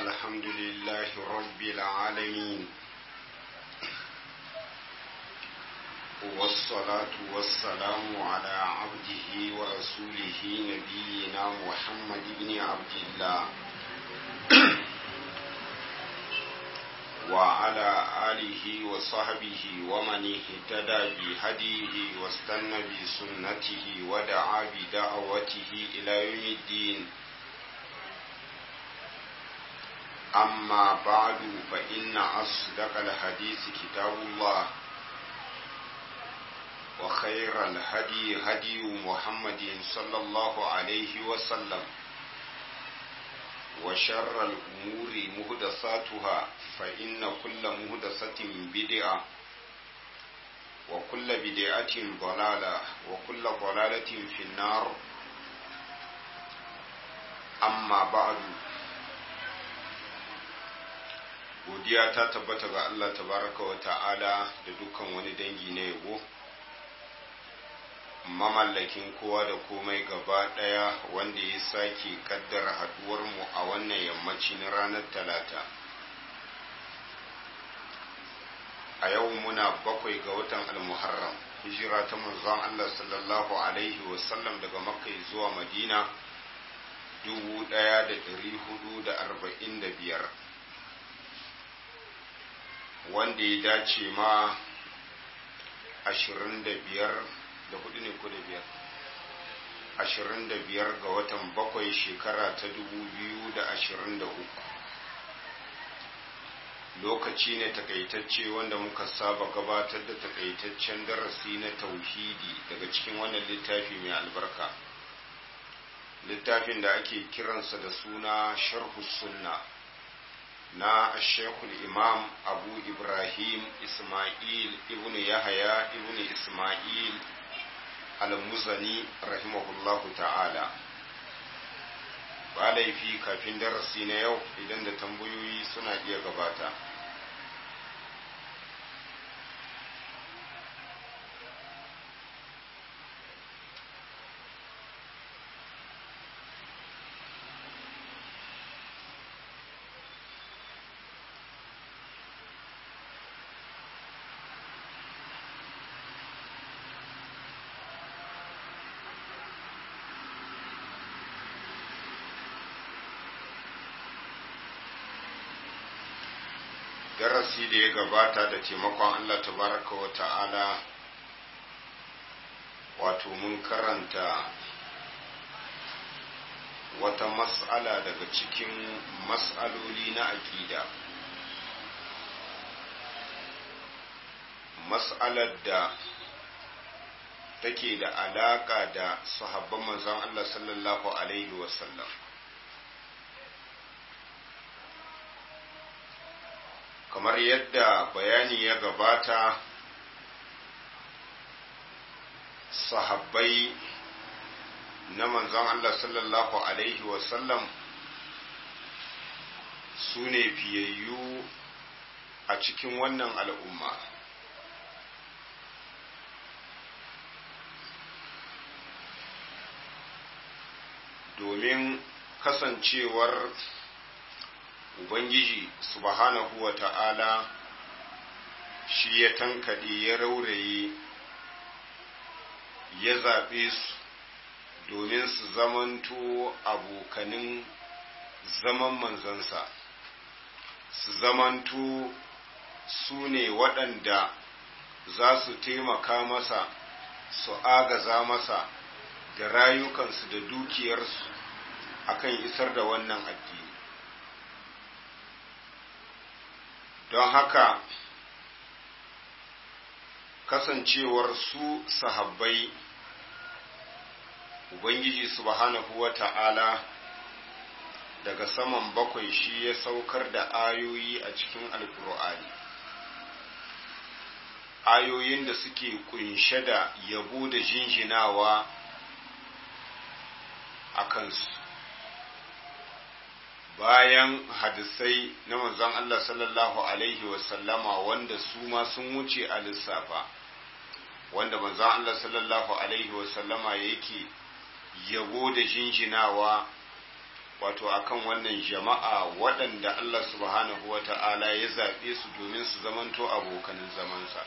الحمد لله رب العالمين والصلاة والسلام على عبده ورسوله نبينا محمد بن عبد الله وعلى آله وصحبه ومن اهتدى بهديه واستنى بسنته ودعا بدعوته إلى يوم الدين. أما بعد فإن أصدق الحديث كتاب الله وخير الهدي هدي محمد صلى الله عليه وسلم وشر الأمور مهدساتها فإن كل مهدسة بدعة وكل بدعة ضلالة وكل ضلالة في النار. أما بعد godiya ta tabbata ga Allah tabaraka wa ta'ala da dukkan wani dangi na yabo, mamallakin kowa da komai gaba daya, wanda ya sake kaddara haduwar mu a wannan yammaci na ranar talata. A yau muna 7 ga watan al-Muharram, hijira ta manzon Allah sallallahu alaihi wasallam daga Makka zuwa Madina 1445, wanda ya dace ma 25 ga watan 7 shekara ta 2023. Lokaci ne takaitacce wanda muka saba gabatar da takaitaccen darasi na tauhidi daga cikin wannan littafi mai albarka, littafin da ake kiransa da suna sharhu sunna na Sheikhul Imam Abu Ibrahim Ismail ibn Yahya ibn Ismail al-Muzani rahimahullahu ta'ala. Ba laifi kafin darasi na yau idan da tambayoyi suna iya gabata. Darasi da ya gabata da taimakon Allah tabaraka wa ta'ala, wato mun karanta wata mas'ala daga cikin mas'aloli na aƙida, mas'alar da take da alaƙa da sahabban manzon Allah sallallahu alaihi wasallam. Kamar yadda bayani ya gabata, sahabbai na manzon Allah sallallahu alaihi wasallam su ne fiyayyu a cikin wannan al'umma. Domin kasancewar Ubangiji subhanahu wa ta'ala shi ya tankaɗe ya rauraye ya zaɓe su domin su zamanto abokanin zaman manzansa, su zamanto su ne waɗanda za su taimaka masa, su agaza masa da rayukansu da dukiyarsu akan isar da wannan addini. Don haka kasancewar su sahabbai, Ubangiji subhanahu wa ta'ala daga saman 7 shi ya saukar da ayoyi a cikin Alƙur'ani, ayoyin da suke kunshe da yabo da jinjinawa a kansu, bayan hadisai na manzon Allah sallallahu alaihi wasallama wanda su ma sun wuce a lissafa, wanda manzon Allah sallallahu alaihi wasallama yake yabo da jinjinawa wato akan wannan jama'a waɗanda Allah subhanahu wa ta'ala ya zaɓe su domin su zamanto abokanin zamansa.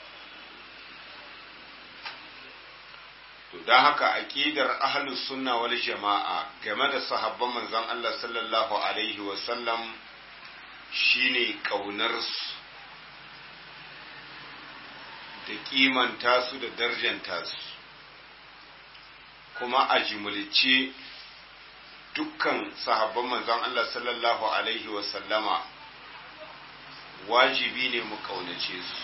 To don haka aƙidar ahlus sunna wal jama'a game da sahabban manzon Allah sallallahu alaihi wasallam shine ƙaunarsu da kimanta su da darjanta su, kuma a jimulce dukkan sahabban manzon Allah sallallahu alaihi wasallama wajibi ne mu kaunace su,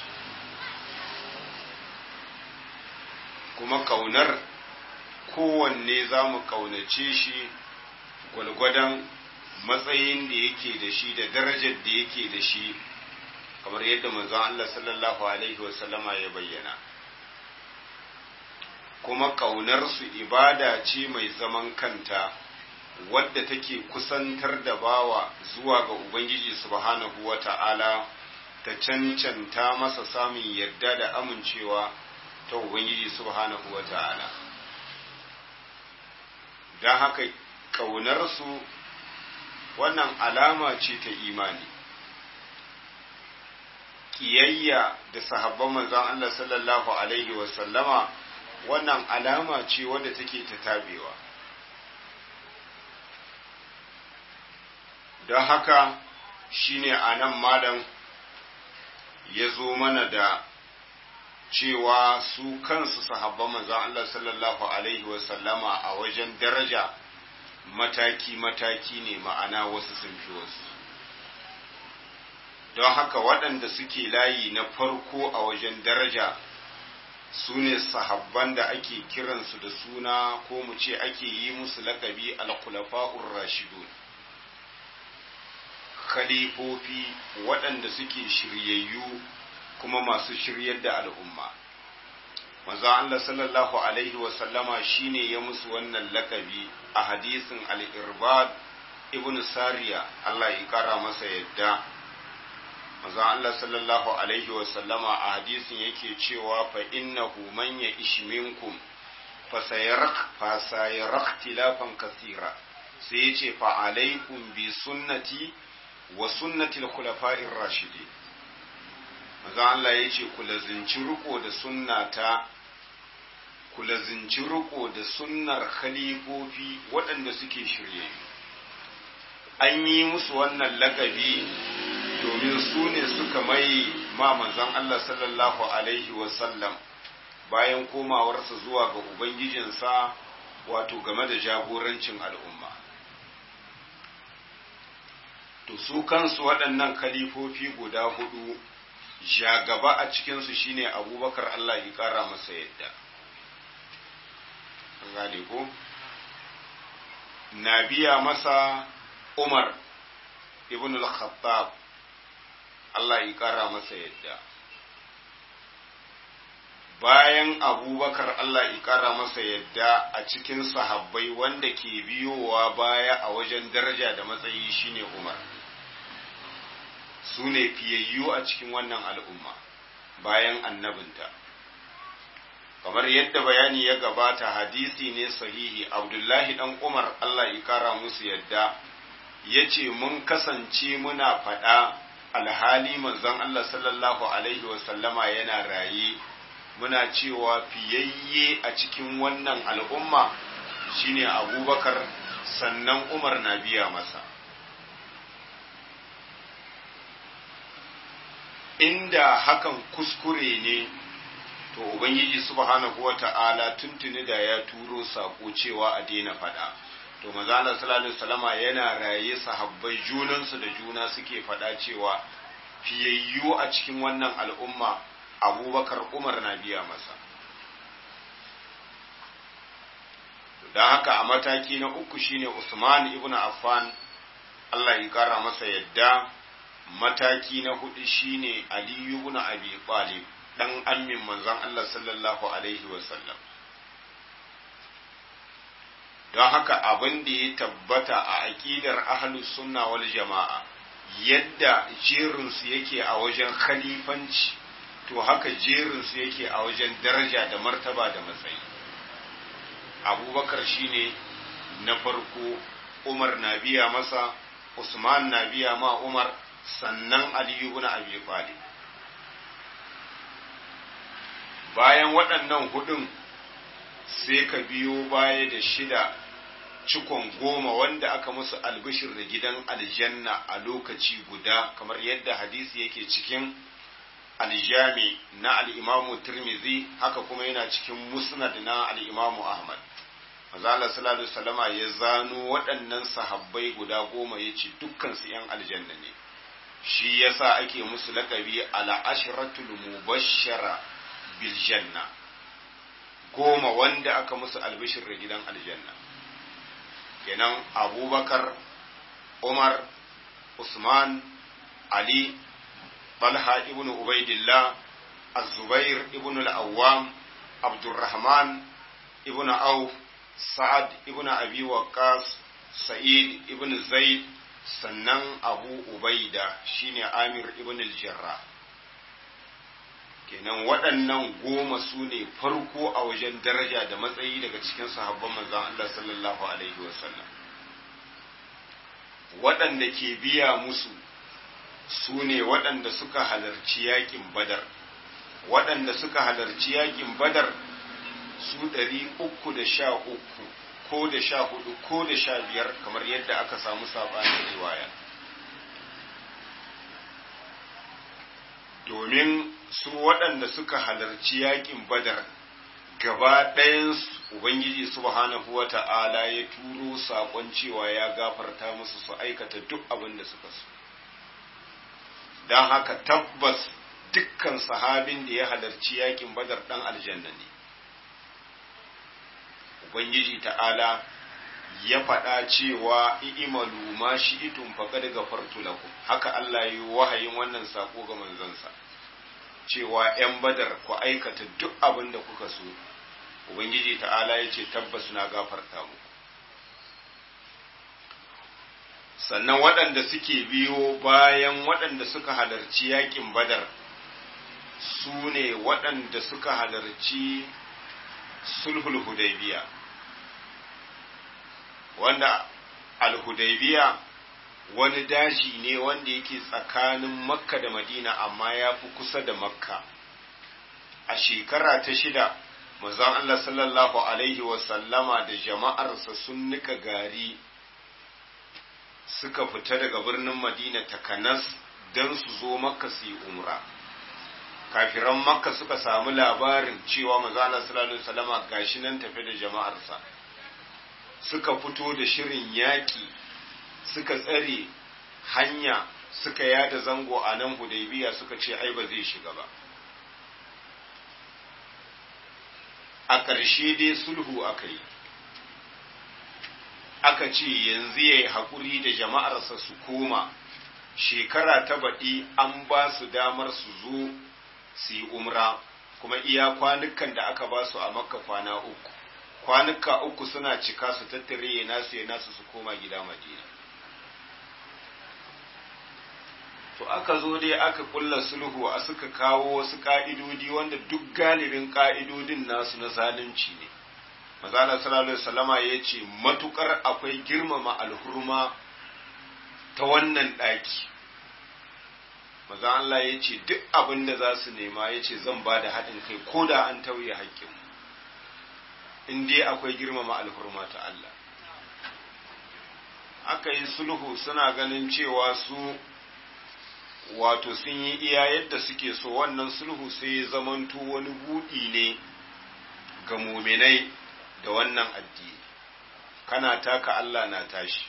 kuma kaunar kowanne za mu kaunace shi gwalgwadon matsayin da yake da shi da darajar da yake da shi, kamar yadda manzon Allah sallallahu alaihi wasallama ya bayyana. Kuma kaunar su ibada ce mai zaman kanta wadda take kusantar da bawa zuwa ga Ubangiji subhanahu wa ta'ala, ta cancanta masa samun yarda da amincewa ta Ubangiji subhanahu wa ta'ala. Don haka ƙaunarsu wannan alama ce ta imani. Ƙiyayya da sahabban manzon Allah sallallahu alaihi wasallama wannan alama ce wadda take ta tabewa. Don haka shine a nan malam ya zo mana da cewa su kansu sahabban manzon Allah sallallahu alaihi wasallama a wajen daraja mataki-mataki ne, ma'ana wasu sun fi wasu. Don haka waɗanda suke layi na farko a wajen daraja su ne sahabban da ake kiransu da suna ko mu ce ake yi musu laƙabi al-khulafa'ur rashidun, khalifofi waɗanda suke shiryayyu kuma masu shiryar da al'umma. Manzo Allah sallallahu alaihi wa sallama shine ya musu wannan laƙabi a hadisin al-Irbad ibn Sariya, Allah ya kara masa yadda. Manzo Allah sallallahu alaihi wa sallama a hadisin yake cewa fa innahu man ya'ish minkum fa sayara ikhtilafan kaseera, sai yace fa alaikum bi sunnati wa sunnati al-khulafa'ir rashidin. Manzo Allah yace ku lazinci riko da sunnata, ku lazinci riko da sunnar khalifofi waɗanda suke shirye. An yi musu wannan lakabi domin su ne suka mai ma manzon Allah sallallahu alaihi wasallam bayan komawarsa zuwa ga Ubangijinsa, wato game da jagorancin al'umma. To su kansu waɗannan kalifofi guda hudu, jagaba a cikinsu shine Abubakar, Allah ya ƙara masa yadda. Gane ko? Na biya masa Umar ibn al-Khattab, Allah ya ƙara masa yadda. Bayan Abubakar, Allah ya ƙara masa yadda, a cikin sahabbai wanda ke biyowa baya a wajen daraja da matsayi shine Umar. Su ne fiyayyu a cikin wannan al'umma bayan annabinta. Kamar yadda bayani ya gabata, hadisi ne sahihi, Abdullahi ɗan Umar, Allah ya ƙara musu yadda, ya ce mun kasance muna faɗa alhali manzon Allah sallallahu alaihi wasallama yana raye, muna cewa fiyayye a cikin wannan al'umma shine Abubakar, sannan Umar na biya masa. Inda hakan kuskure ne, to Ubangiji subhanahu wata'ala tuntuni da ya turo sako cewa a daina faɗa. To manzo Allah sallallahu alaihi wasallama yana raye, sahabbai junansu da juna suke faɗa cewa fiyayyu a cikin wannan al'umma Abubakar, Umar na biya masa. Don haka a mataki na uku shine Usman ibn Affan, Allah ya kara masa yadda. Mataki na hudu shine Ali ibn Abi Talib, dan ammin manzon Allah sallallahu alaihi wasallam. Don haka abin da ya tabbata a aƙidar ahlus sunna wal jama'a, yadda jerinsu yake a wajen khalifanci, to haka jerinsu yake a wajen daraja da martaba da matsayi. Abubakar shine na farko, Umar na biya masa, Usman na biya ma Umar, sannan Ali ibn Abi Talib. Bayan waɗannan hudun sai ka biyo baya da 6 cikon 10 wanda aka musu albishir da gidan aljanna a lokaci guda, kamar yadda hadisi yake cikin aljami na al'imamu Tirmidhi, haka kuma yana cikin musnad na al'imamu Ahmad. Mazala sallallahu Alaihi wasallama ya zano waɗannan sahabbai guda 10 ya ce dukkansu ‘yan aljanna ne, shi yasa ake musu laƙabi al'ashiratul mubashshara bil janna, 10 wanda aka musu albishir da gidan aljanna. Kenan Abubakar, Umar, Usman, Ali, Talha ibn Ubaidillah, Az-Zubair ibn al-Awwam, Abdurrahman ibn Auf, Sa'ad ibn Abi Waqqas, Sa'id ibn Zaid, sannan Abu Ubaida shine Amir ibn al-Jarrah. Kenan waɗannan 10 su ne farko a wajen daraja da matsayi daga cikin sahabban manzon Allah sallallahu alaihi wasallam. Waɗanda ke biya musu su ne waɗanda suka halarci yaƙin Badar. Waɗanda suka halarci yaƙin Badar su 313 ko da 14 ko da 15 kamar yadda aka samu saɓanin riwaya. Domin su waɗanda suka halarci yaƙin Badar gaba ɗayansu Ubangiji subhanahu wa ta'ala ya turo saƙon cewa ya gafarta musu su aikata duk abin da suka so. Don haka tabbas dukkan sahabin da ya halarci yaƙin Badar ɗan aljanna ne. Ubangiji ta'ala ya faɗa cewa i'malu ma shi'tum faqad ghafartu lakum, haka Allah yi wahayin wannan sako ga manzansa cewa ‘yan Badar ku aikata duk abin da kuka so, Ubangiji ta'ala ya ce tabbas na gafarta muku. Sannan waɗanda suke biyo bayan waɗanda suka halarci yaƙin Badar su ne waɗanda suka halarci sulhul Hudaybiya, wanda al-Hudaybiya wani daji ne wanda yake tsakanin Makka da Madina amma ya fi kusa da Makka. A shekara ta 6 manzon Allah sallallahu alaihi wasallama da jama'arsa sun nika gari suka fita daga birnin Madina takanas don su zo Makka su yi umra. Kafiran Makka suka samu labarin cewa manzon Allah sallallahu alaihi wasallama gashi nan tafi da jama'arsa, suka fito da shirin yaƙi, suka tsare hanya, suka yada zango a nan Hudaybiya, suka ce ai ba zai shiga ba. A ƙarshe dai sulhu aka yi, aka ce yanzu ya yi haƙuri da jama'arsa su koma, shekara ta baɗi an ba su damar su zo su yi umra, kuma iya kwanukan da aka ba su a Makka kwana 3. Kwanuka 3 suna cika su tattare ya nasu su koma gida Madina. To aka zo dai aka kulla sulhu a suka kawo wasu ka'idodi wanda duk galibin ka'idodin nasu na zalunci ne. Manzala sallallahu alaihi wasallama ya ce matukar akwai girmama alhurma ta wannan ɗaki. Maza Allah ya ce duk abin da za su nema ya ce zan ba da haɗin kai ko da an tauye haƙƙinmu. In dai akwai girmama alhurma ta Allah. Aka yi sulhu suna ganin cewa su wato sun yi iya yadda suke so, wannan sulhu sai zamanto wani buɗi ne ga muminai da wannan addini, kana taka Allah na tashi.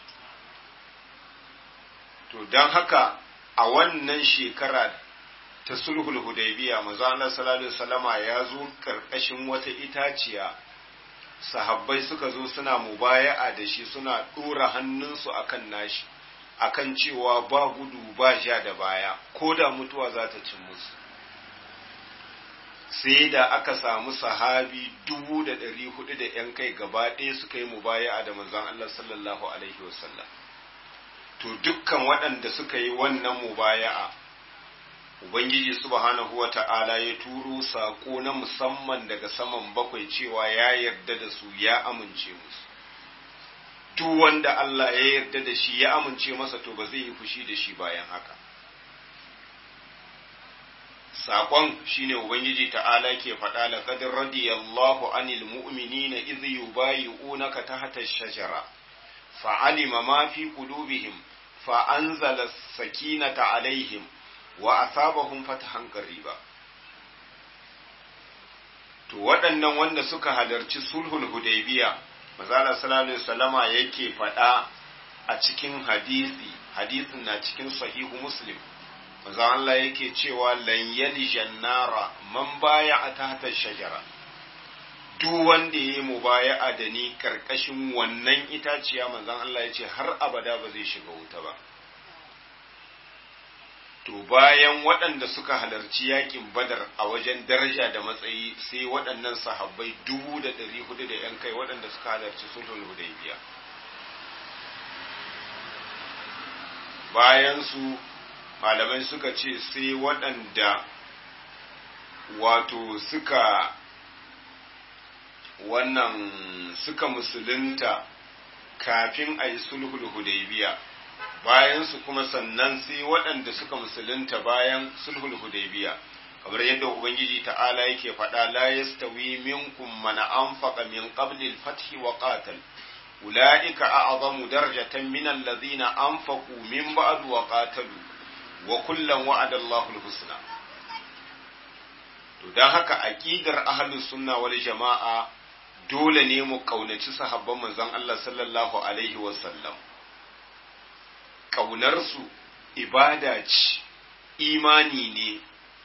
To don haka a wannan shekara ta sulhul Hudaybiya manzo Allah sallallahu alaihi wasallama ya zo karkashin wata itaciya, sahabbai suka zo suna mubaya'a da shi, suna dora hannunsu akan nashi, akan cewa ba gudu ba ja da baya, ko da mutuwa za ta cin musu. Sai da aka samu sahabi 400 da ‘yan kai gaba ɗaya suka yi mubaya'a da manzon Allah sallallahu alaihi wasallam. To dukkan waɗanda suka yi wannan mubaya'a, Ubangiji subhanahu wa ta'ala ya turo saƙo na musamman daga saman bakwai cewa ya yarda da su, ya amince musu. duk wanda Allah ya yarda da shi ya amince masa to ba zai yi fushi da shi bayan haka. Saƙon shine Ubangiji ta'ala ke faɗa laqad radiyallahu anil mu'minina idh yubayyi'unaka tahta ash-shajara fa'alima ma fi qulubihim fa anzala as-sakinata alaihim wa asabahum fatahan qariba. To waɗannan wanda suka halarci sulhul hudaybiya manzo Allah sallallahu alaihi wasallama yake faɗa a cikin hadisin na cikin sahihu Muslim. Manzo Allah yake cewa lan yaljan nara man baya'a tahta shajara, duk wanda yayi mubaya'a da ni karkashin wannan itaciya manzon Allah yace har abada ba zai shiga wuta ba. To bayan waɗanda suka halarci yakin Badar a wajen daraja da matsayi sai waɗannan sahabbai 400 da ‘yan kai waɗanda suka halarci sulhul Hudaybiya. Bayan su malamai suka ce sai waɗanda wato suka musulunta kafin a yi sulhul Hudaybiya. Bayan su kuma sannan sai waɗanda suka musulunta bayan sulhul hudaybiya kamar yadda ubangiji ta'ala yake faɗa la yastawi minkum man anfaqa min qabli al-fath wa qatal ulaika a'zamu darajatan min alladhina anfaqu min ba'd wa qatalu wa kullan wa'ada Allahu al-husna. To dan haka aqidar ahlus sunna wal jama'a dole ne mu kaunaci sahabban manzon Allah sallallahu alaihi wa sallam. Ƙaunarsu ibada ce, imani ne,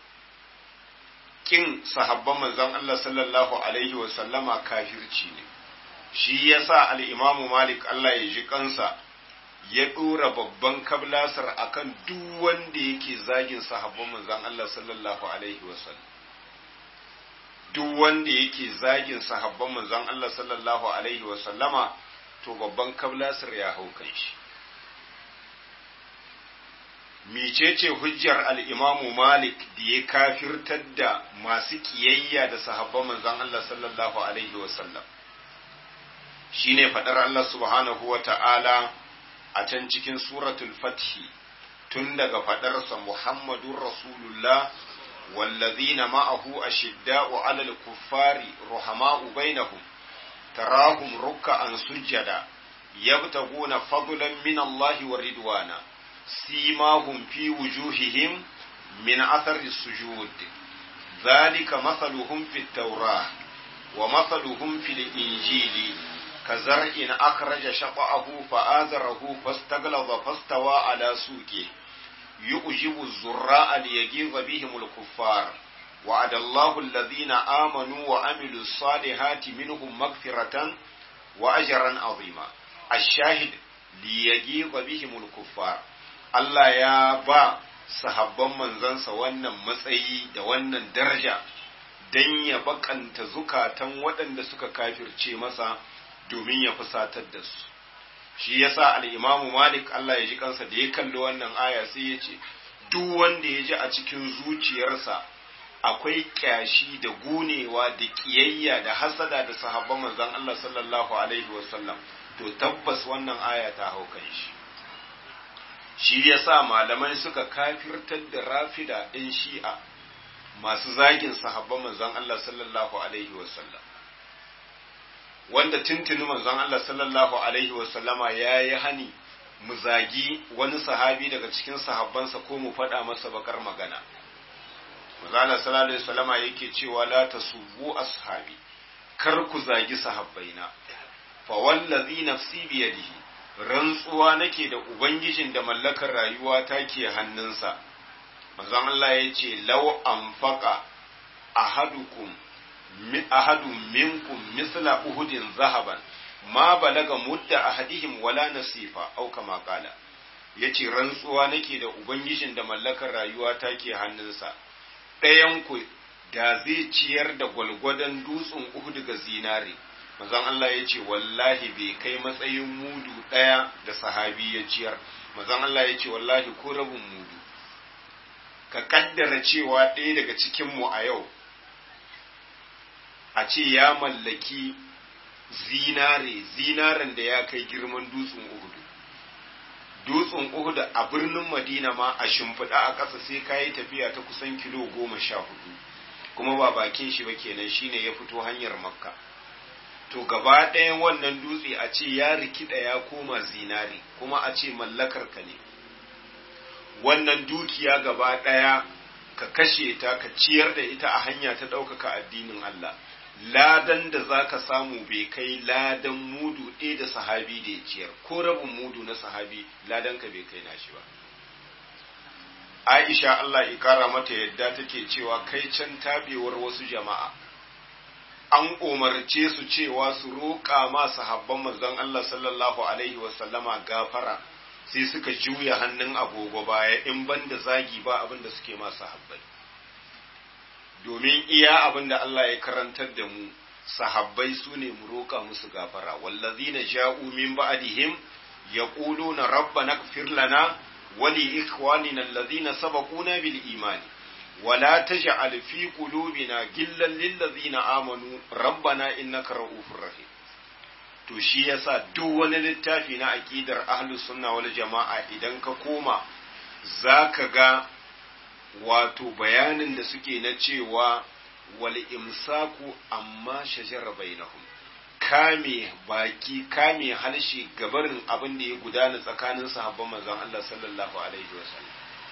ƙin sahabban manzon Allah sallallahu Alaihi wasallama kafirci ne, shi ya sa al'imamu Malik Allah ya ji kansa ya ɗora babban kablasar akan duk wanda yake zagin sahabban manzon Allah sallallahu Alaihi wasallam. Duk wanda yake zagin sahabban manzon Allah sallallahu Alaihi wasallama to babban kablasar ya hau kan shi. Mecece hujjar al'imamu Malik da ya kafirtar da masu ƙiyayya da sahabban manzan Allah sallallahu Alaihi wasallam shi ne faɗar Allah subhanahu wa ta'ala a can cikin suratul fathi tun daga faɗarsa Muhammadun Rasulullah wallazina ma'ahu ashidda'u alal kuffari ruhama'u bainahum tarahum ruk'an sujjada yabtaguna fadlan min Allah wa ridwana سيماهم في وجوههم من أثر السجود ذلك مثلهم في التوراة ومثلهم في الإنجيل كزرع أخرج شطأه فآزره فاستغلظ فاستوى على سوقه يعجب الزراء ليغيظ بهم الكفار وعد الله الذين آمنوا وعملوا الصالحات منهم مغفرة وأجرا عظيما الشاهد ليغيظ بهم الكفار. Allah ya ba sahabban manzansa wannan matsayi da wannan daraja don ya bakanta zukatan waɗanda suka kafirce masa domin ya fusatar da su. Shi yasa al-Imamu Malik Allah ya ji kansa da ya kalli wannan aya sai ya ce duk wanda ya ji a cikin zuciyarsa akwai kyashi da gunewa da kiyayya da hasada da sahabban manzon Allah sallallahu alaihi wasallam to tabbas wannan aya ta hau kan shi. Shi ya sa malamai suka kafirtar da rafida ɗin shi'a masu zagin sahabban manzon Allah sallallahu Alaihi wasallam, wanda tuntuni manzon Allah sallallahu Alaihi wasallama ya yi hani mu zagi wani sahabi daga cikin sahabbansa ko mu faɗa masa bakar magana. Manzon Allah sallallahu Alaihi wasallama yake cewa la tasubbu ashabi, kar ku zagi sahabbaina, fa wallazi nafsi biyadihi, rantsuwa nake da Ubangijin da mallakar rayuwa ta ke hannunsa, manzon Allah ya ce, lau an faƙa ahadun minkum misla uhudin zahaban, ma balaga mudda ahadihim wala nasifa, au kama kala. Ya ce, rantsuwa nake da Ubangijin da mallakar rayuwa ta ke hannunsa, ɗayanku da zai ciyar da gwalgwadon dutsen Uhud ga zinare. Manzon Allah ya ce wallahi bai kai matsayin mudu ɗaya da sahabi ya ciyar. Manzon Allah ya ce wallahi ko rabin mudu. Ka kaddara cewa ɗaya daga cikinmu a yau a ce ya mallaki zinaren da ya kai girman dutsen Uhudu. Dutsen Uhudu a birnin Madina ma a shimfiɗa a ƙasa sai ka yi tafiya ta kusan kilo 14, kuma ba bakin shi ba kenan shine ya fito hanyar Makka. To gaba ɗayan wannan dutse a ce ya rikida ya koma zinare, kuma a ce mallakar ka ne. Wannan dukiya gaba ɗaya ka kashe ta, ka ciyar da ita a hanya ta ɗaukaka addinin Allah. Ladan da za ka samu bai kai ladan mudu ɗaya da sahabi da ya ciyar, ko rabin mudu na sahabi ladan ka bai kai nashi ba. Aisha Allah ya kara mata yadda take cewa kai can tabewar wasu jama'a. An umarce su cewa su roƙa ma sahabban manzon Allah sallallahu alaihi wasallama gafara, sai suka juya hannun agogo baya, in banda zagi ba abin da suke ma sahabbai. Domin iya abin da Allah ya karantar da mu, sahabbai su ne mu roƙa musu gafara. Wallazina ja'u min ba'dihim yaquluna rabbana ighfir lana wa li ikhwanina alladhina sabaquna bil imani wa la taj'al fi qulubina ghillan lil ladzina amanu rabbana innaka ra'ufur rahim. To shi yasa duk wani littafi na aqidar ahlus sunna wal jama'a idan ka koma zaka ga wato bayanin da suke na cewa wal imsaku amma shajara bainahum, kame baki kame halshe gabarin abin da ya gudana tsakanin sahabban manzon Allah sallallahu alaihi wasallam.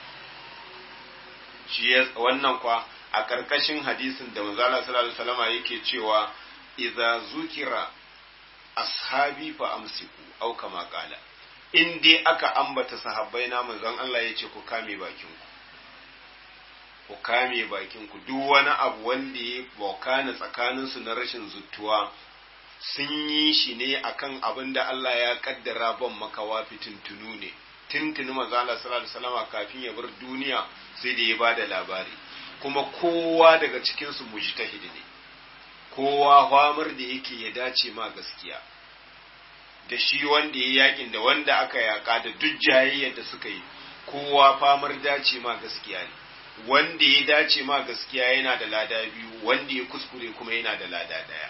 Shi wannan kwa a karkashin hadisin da manzon Allah sallallahu alaihi wasallam yake cewa idza zukira ashabi fa amsiku au kama qala, in dai aka ambata sahabbai na manzon Allah yace ku kame bakinku, ku kame bakinku. Duk wani abu wanda ya bokana tsakaninsu na rashin zuttuwa sun yi shi ne akan abin da Allah ya kaddara ban makawa fitintunu ne. Tuntuni manzo Allah sallallahu alaihi wasallam kafin ya bar duniya sai da ya bada labari, kuma kowa daga cikin su mujtahid ne, kowa famar da yake ya dace ma gaskiya, da shi wanda ya yakin da wanda aka yaka da duk jayayyar da suka yi, kowa famar dace ma gaskiya ne. Wanda ya dace ma gaskiya yana da lada biyu, wanda ya kuskure kuma yana da lada daya.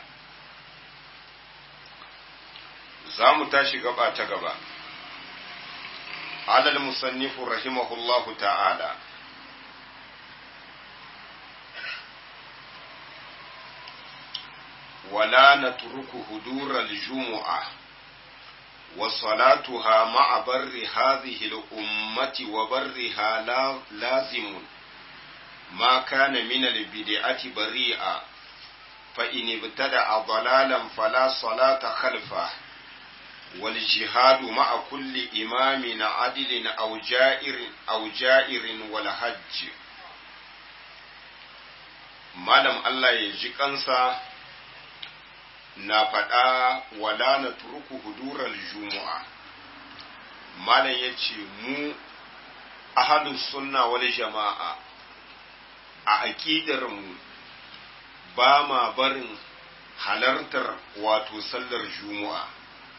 Za mu tashi gaba ta gaba. Alal musannifu rahimahullahu ta'ala. Wala natruku hudural jumu'ah wa salatuha ma'a barri hadhihi al-ummati wa barriha lazimun ما كان من البدعة بريئا فإن ابتدع ضلالا فلا صلاة خلفه والجهاد مع كل إمام عدل أو جائر والحج. malam Allah ya ji kansa na faɗa wala na turku hudurar jumu'a. Malam ya ce mu ahlus sunna wal jama'a a aƙidarmu ba ma barin halartar wato sallar juma'a.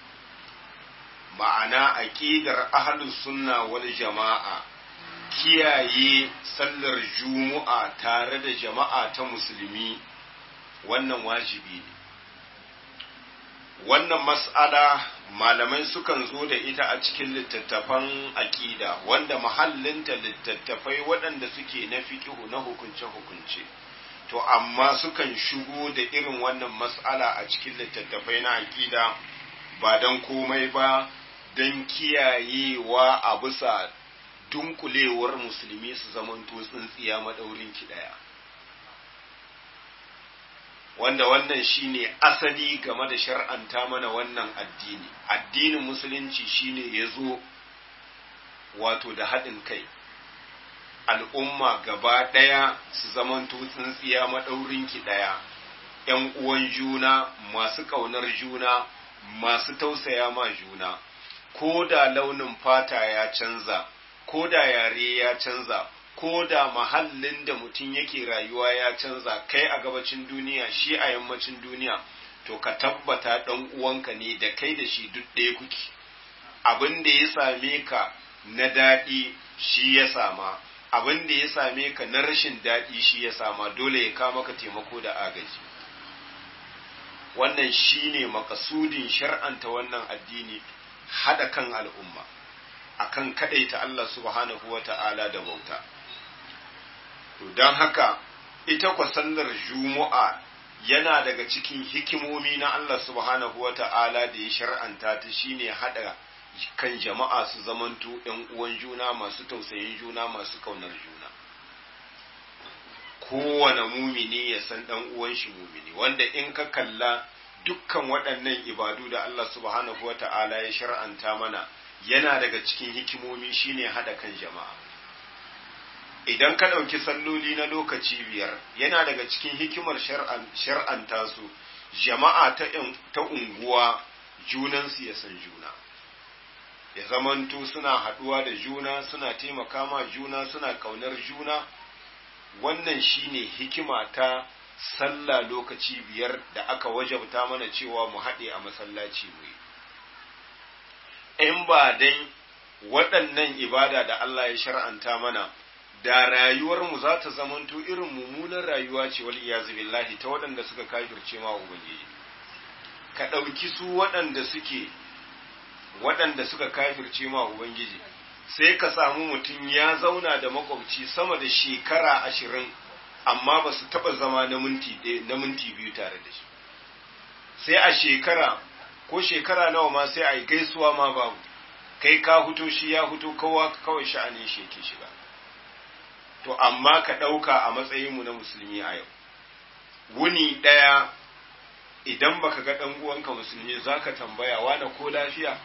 Ma'ana aƙidar ahlus sunna wal jama'a kiyaye sallar juma'a tare da jama'a ta musulmi, wannan wajibi ne. Wannan mas'ala malamai sukan zo da ita a cikin littattafan aƙida, wanda mahallinta littattafai waɗanda suke na fiƙihu na hukunce-hukunce. To amma sukan shigo da irin wannan mas'ala a cikin littattafai na aƙida ba don komai ba, don kiyayewa a bisa dunkulewar musulmi su zamanto tsintsiya maɗaurin ki ɗaya. Wanda wannan shine asali game da shar'anta mana wannan addini. Addinin musulunci shine ya zo wato da haɗin kai, al'umma gaba ɗaya su zamanto tsintsiya maɗaurin ki ɗaya, ‘yan uwan juna, masu ƙaunar juna, masu tausaya ma juna, ko da launin fata ya canza, ko da yare ya canza, ko da mahallin da mutum yake rayuwa ya canza, kai a gabacin duniya shi a yammacin duniya, to ka tabbata ɗan uwanka ne, da kai da shi duk ɗaya kuke. Abin da ya same ka na daɗi shi ya sama, abin da ya same ka na rashin daɗi shi ya sama, dole ya kama ka taimako da agaji. wannan shine makasudin shar'anta wannan addini, hada kan al'umma akan kadaita Allah subhanahu wata'ala da bauta. To don haka ita kwa sallar Juma'a yana daga cikin hikimomi na Allah subhanahu wata'ala da ya shar'anta ta shine hada kan jama'a su zamanto ‘yan uwan juna masu tausayin juna masu kaunar juna. Kowane mumini ya san ɗan uwan shi mumini, wanda in ka kalla dukkan waɗannan ibadu da Allah subhanahu wa ta'ala ya shar'anta mana yana daga cikin hikimomi shine haɗa kan jama'a. Idan ka ɗauki salloli na lokaci biyar yana daga cikin hikimar shar'anta su, jama'a ta unguwa junansu ya san juna. Ya zamanto suna haɗuwa da juna, suna taimaka ma juna, suna ƙaunar juna. Wannan shine hikima ta sallah lokaci biyar da aka wajabta mana cewa mu haɗe a masallaci mu yi. In ba dai waɗannan ibada da Allah ya shar'anta mana, da rayuwarmu za ta zamanto irin mummunan rayuwa ce wal iyazu billahi ta waɗanda suka kafirce ma Ubangiji. Ka ɗauki su waɗanda suka kafirce ma Ubangiji, sai ka samu mutum ya zauna da makwabci sama da shekara 20, amma ba su taɓa zama na minti biyu tare da shi. Sai a shekara ko shekara nawa ma sai a yi gaisuwa ma babu, kai ka huto shi ya huto kawai sha'anin shi yake shiga. To amma ka ɗauka a matsayinmu na musulmi a yau, wuni ɗaya idan baka ga ɗan uwanka musulmi za ka tambaya wane ko lafiya?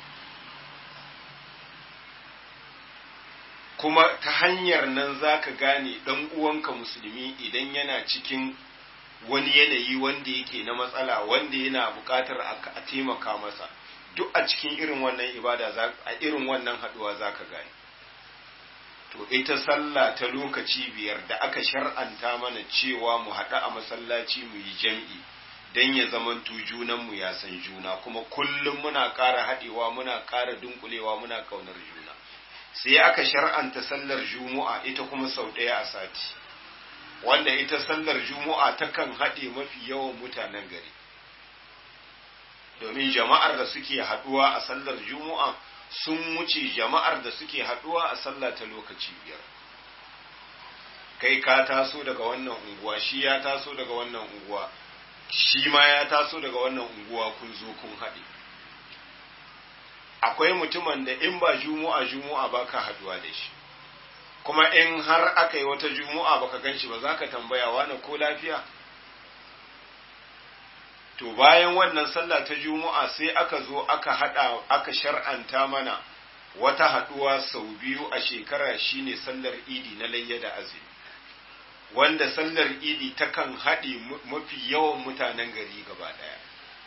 Kuma ta hanyar nan za ka gane ɗan uwanka musulmi idan yana cikin wani yanayi wanda yake na matsala, wanda yana buƙatar a taimaka masa, duk a cikin irin wannan ibada, a irin wannan haɗuwa za ka gane. To ita sallah ta lokaci biyar da aka shar'anta mana cewa mu haɗu a masallaci mu yi jam'i don ya zamanto junanmu ya san juna, kuma kullum muna ƙara haɗewa, muna ƙara dunkulewa, muna ƙaunar juna. Sai aka shar'anta sallar Juma'a ita kuma sau ɗaya a sati, wanda ita sallar Juma'a takan haɗe mafi yawan mutanen gari. Domin jama'ar da suke haɗuwa a sallar Juma'a sun wuce jama'ar da suke haɗuwa a sallah ta lokaci biyar. Kai ka taso daga wannan unguwa, shi ya taso daga wannan unguwa, shi ma ya taso daga wannan unguwa, kun zo kun haɗe. Akwai mutumin da in ba Juma'a ba ka haɗuwa da shi, kuma in har aka yi wata Juma'a baka gan shi ba za ka tambaya wane ko lafiya? To bayan wannan sallah ta Juma'a sai aka zo aka shar'anta mana wata haɗuwa sau biyu a shekara, shine sallar Idi na layya da azumi, wanda sallar Idi takan haɗe mafi yawan mutanen gari gaba ɗaya.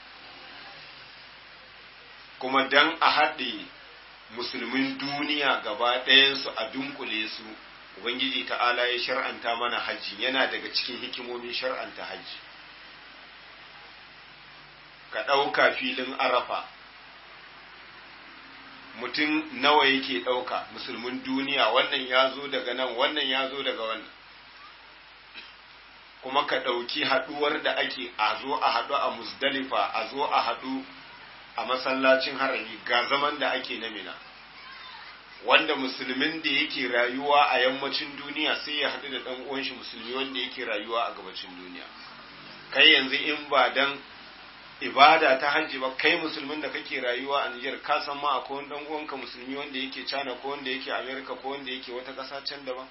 Kuma dan a haɗe musulmin duniya gaba ɗayansu a dunkule su, Ubangiji ta'ala ya shar'anta mana hajji, yana daga cikin hikimomin shar'anta hajji. Ka ɗauka filin Arafa, mutum nawa yake ɗauka musulmin duniya, wannan ya zo daga nan, wannan ya zo daga wannan. Kuma ka ɗauki haɗuwar da ake a zo a haɗu a Muzdalifa, a zo a haɗu a masallacin harami, ga zaman da ake na Mina, wanda musulmin da yake rayuwa a yammacin duniya sai ya haɗu da ɗan uwan shi musulmi wanda yake rayuwa a gabacin duniya. Kai yanzu in ba dan ibada ta hajji ba, kai musulmin da kake rayuwa a Nijar, ka san ma akwai wani ɗan uwanka musulmi wanda yake China ko wanda yake America ko wanda yake wata ƙasa can daban?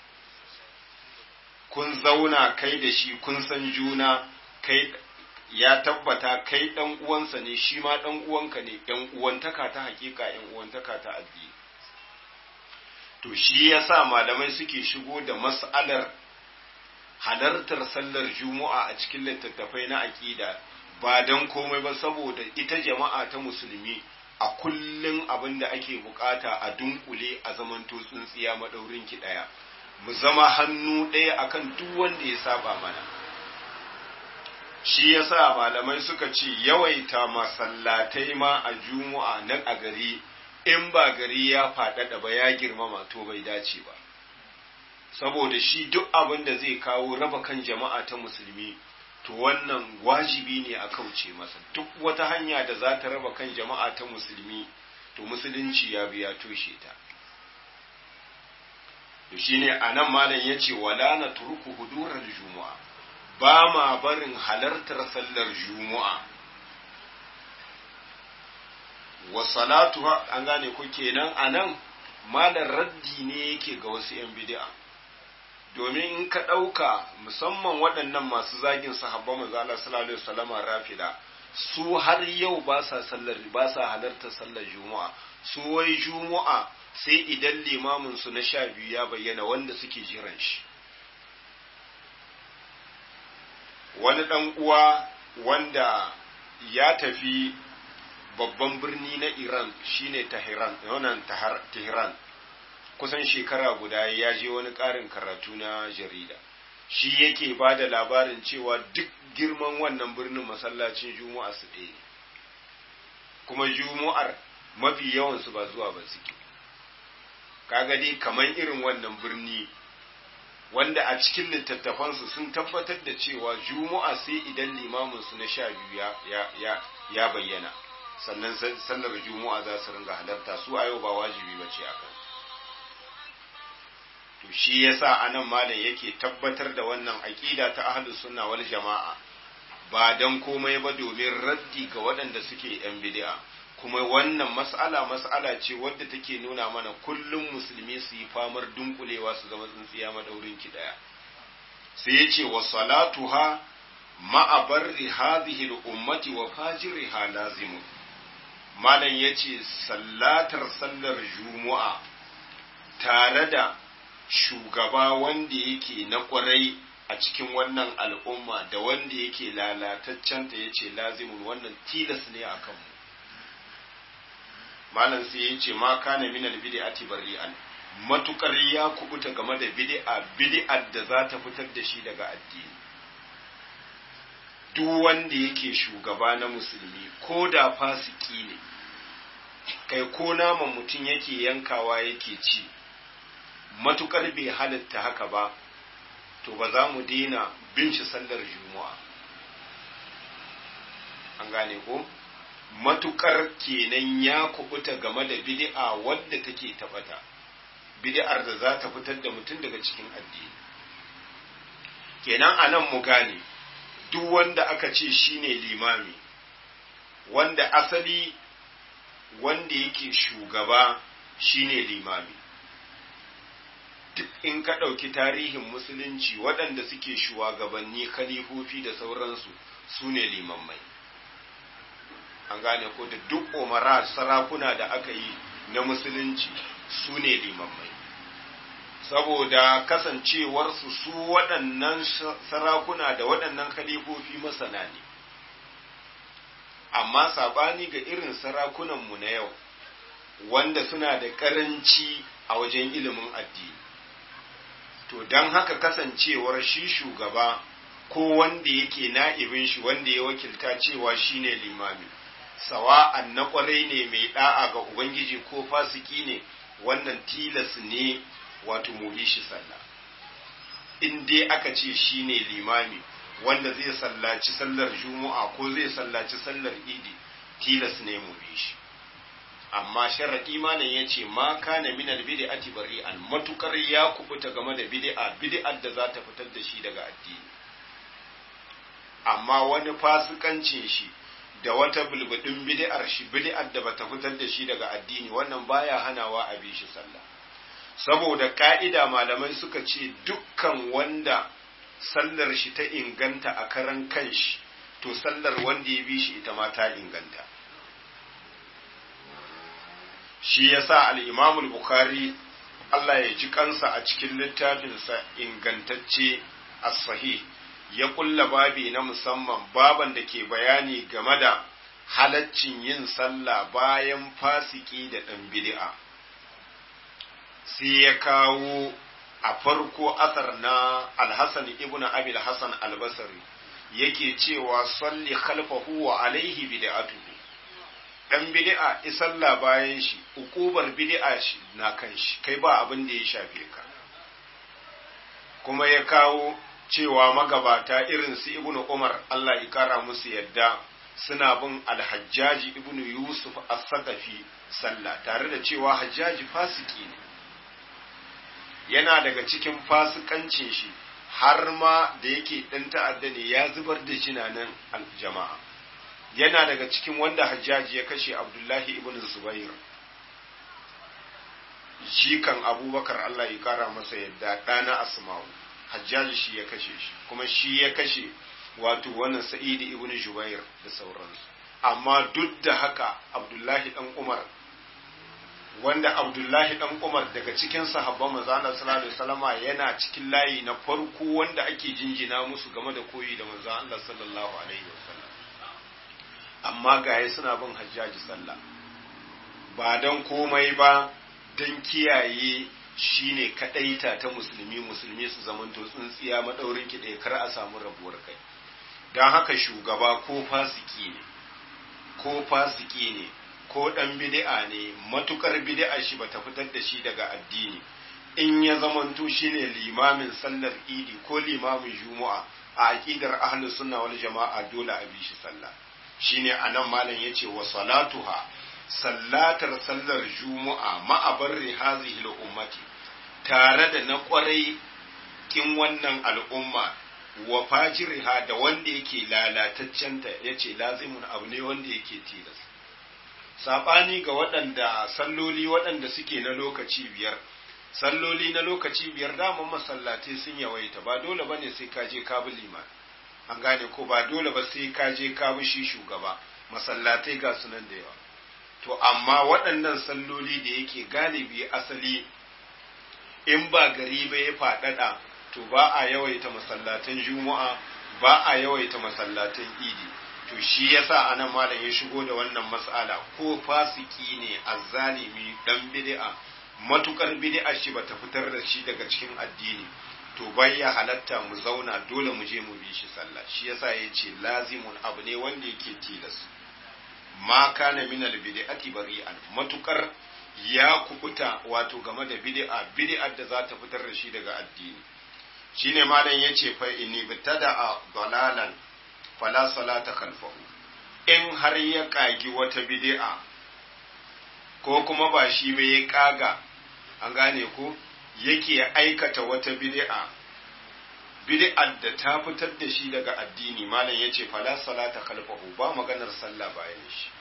Kun zauna kai da shi, kun san juna, kai ya tabbata kai ɗan uwansa ne, shi ma ɗan uwanka ne, ‘yan uwantaka ta hakika, ‘yan uwantaka ta addini. To shi yasa malamai suke shigo da mas'alar halartar sallar Juma'a a cikin littattafai na aƙida, ba don komai ba saboda ita jama'a ta musulmi a kullum abin da ake bukata a dunkule a zamanto tsintsiya maɗaurin ki ɗaya, mu zama hannu ɗaya akan duk wanda ya saba mana. Shi yasa malamai suka ce yawaita masallatai ma a Juma'a nan a gari, in ba gari ya faɗaɗa ba ya girmama to bai dace ba, saboda shi duk abin da zai kawo raba kan jama'a ta musulmi to wannan wajibi ne a kauce masa. Duk wata hanya da za ta raba kan jama'a ta musulmi to musulunci ya biya toshe ta. To shine anan malam yace wala na turku hudurar juma'a, ba ma barin halartar sallar juma'a. Wa salatuha, an gane ko kenan anan malam raddi ne yake ga wasu yan bid'a, domin in ka ɗauka musamman waɗannan masu zagin sahabban manzo Allah sallallahu alaihi wasallam rafida, su har yau ba sa halartar sallar juma'a. Su wai juma'a sai idan limamin su na 12 ya bayyana wanda suke jiran shi. Wani dan uwa wanda ya tafi babban birni na Iran shine Tehran, kusan shekara guda ya je wani ƙarin karatu na jarida. Shi yake ba da labarin cewa duk girman wannan birnin masallacin juma'a su ɗaya, kuma juma'ar mafi yawansu ba zuwa ba suke. Kaga dai kamar irin wannan birni wanda a cikin littattafansu sun tabbatar da cewa juma'a sai idan limaminsu na 12 ya bayyana, sannan sallar juma'a za su ringa halarta. Su a yau ba wajibi ba ce a kan. To shi yasa anan malam yake tabbatar da wannan aqida ta ahlus sunna wal jama'a, ba dan komai ba domin raddi ga waɗanda suke yan bid'a. Kuma wannan mas'ala ce wadda take nuna mana kullum musulmi su yi famar dunkulewa su zama tsintsiya madaurin ki daya. Sai yace wa salatuha ma'a barri hadhihi al-ummati wa fajiriha lazimun. Malam yace sallatar sallar juma'a tare da shugaba wanda yake na kwarai a cikin wannan al'umma da wanda yake lalataccen ta yace lazimun, wannan tilas ne akan mu. Malam sai yace ma kana min al-bid'ati bari'an, matukar ya kubuta game da bid'ar da za ta fitar da shi daga addini. Duk wanda yake shugaba na musulmi ko da fasiki ne, kai ko naman mutum yake yankawa yake ci, matukar bai halatta haka ba, to ba za mu daina bin shi sallar juma'a. An gane ko? Matukar kenan ya kubuta game da bid'a wadda take tabata, bid'ar da za ta fitar da mutum daga cikin addini. Kenan anan mu gane duk wanda aka ce shine limami, wanda asali wanda yake shugaba shine limami. Duk in ka ɗauki tarihin musulunci waɗanda suke shugabanni, khalifofi da sauransu su ne limammai. An gane ko da duk umara sarakuna da aka yi na musulunci su ne limammai, saboda kasancewarsu su waɗannan sarakuna da waɗannan khalifofi masana ne. Amma sabani ga irin sarakunanmu na yau wanda suna da ƙaranci a wajen ilimin addini. To don haka kasancewar shi shugaba ko wanda yake na'ibin shi wanda ya wakilta cewa shine limami, sawa'an na kwarai ne mai da'a ga Ubangiji ko fasiki ne, wannan tilas ne wato mu bi shi sallah. In dai aka ce shine limami wanda zai sallaci sallar juma'a ko zai sallaci sallar idi, tilas ne mu bi shi. Amma sharadi malam yace ma kana min al-bid'ati bari'an, matukar ya kubuta game da bid'ar da za ta fitar da shi daga addini. Amma wani fasikancin shi da wata bulbudin bid'ar shi, bid'ar da bata fitar da shi daga addini, wannan baya hanawa a bi shi sallah. Saboda ka'ida malamai suka ce dukkan wanda sallar shi ta inganta a karan kanshi, to sallar wanda ya bi shi ita ma ta inganta. Shi yasa al-Imam al-Bukhari Allah ya ji kansa a cikin littafinsa ingantacce as-sahih ya kulla babi na musamman, baban da ke bayani game da halaccin yin sallah bayan fasiki da ɗan bid'a. Sai ya kawo a farko asar na Al-Hasan ibn Abi al-Hasan al-Basri yake cewa salli khalfahu wa alaihi bid'atuhu. Dan bid'a isalla bayan shi, ukubar bid'a shi na kan shi, kai ba abin da ya shafe ka. Kuma ya kawo cewa magabata irin su ibnu Umar Allah ya kara musu yadda suna bin al-Hajjaji ibnu Yusuf as-Saqafi sallah tare da cewa Hajjaji fasiki ne, yana daga cikin fasikancin shi har ma da yake ɗan ta'adda ne ya zubar da jinanan jama'a, yana daga cikin wanda Hajjaji ya kashe Abdullahi ibn Zubair jikan Abubakar Allah ya kara masa yadda ɗana Asma'u, Hajjaji shi ya kashe shi, kuma shi ya kashe wato wannan Sa'id ibn Jubair da sauransu. Amma duk da haka Abdullahi dan Umar, wanda Abdullahi dan Umar daga cikin sahabban manzo Allah sallallahu alaihi wasallama yana cikin layi na farko wanda ake jinjina musu game da koyi da manzo Allah sallallahu alaihi wasallam, amma gaye suna bin Hajjaji sallah ba dan komai ba dan kiyaye shine kadaita ta musulmi su zamanto tsintsiya madaurin ki ɗaya kar a samu rabuwar kai. Dan haka shugaba ko fasiki ne ko ɗan bid'a ne, matukar bid'a shi bata fitar da shi daga addini, in ya zamanto shine limamin sallar idi ko limamin juma'a a aqidar ahlus sunna wal jama'a dole a bi shi sallah. Shine anan malam yace wa salatuha, sallatar sallar juma'a ma'abarri hazihi ummati, tare da na kwarai kin wannan al'umma wa fajiriha da wanda yake lalataccenta yace lazimun abu ne wanda yake tilas. Saɓani ga waɗanda salloli waɗanda suke na lokaci biyar, salloli na lokaci biyar daman masallatai sun yawaita, ba dole ba ne sai ka je ka bi liman, an gane ko ba dole ba sai ka je ka bi shi shugaba, masallatai ga sunan da yawa. To amma waɗannan salloli da yake galibi asali in ba gari ba ya faɗaɗa, to ba a yawaita masallatan juma'a, ba a yawaita masallatan idi. To shi yasa anan malam ya shigo da wannan mas'ala, ko fasiki ne azzalimi dan bid'a, matukar bid'a shi bata fitar da shi daga cikin addini, to bayya halatta mu zauna dole mu je mu bi shi sallah. Shi yasa yace lazimun abu ne wanda yake tilas, ma kana min al bid'ati bari'an, matukar ya kubuta wato game da bid'ar da za ta fitar da shi daga addini. Shine malam yace fa inni bitada dalalan fala salata khalfahu, in har ya kagi wata bid'a ko kuma ba shi ba ya kaga, an gane ko yake aikata wata bid'ar da ta fitar da shi daga addini, malam yace fala salata khalfahu, ba maganar sallah bayan shi,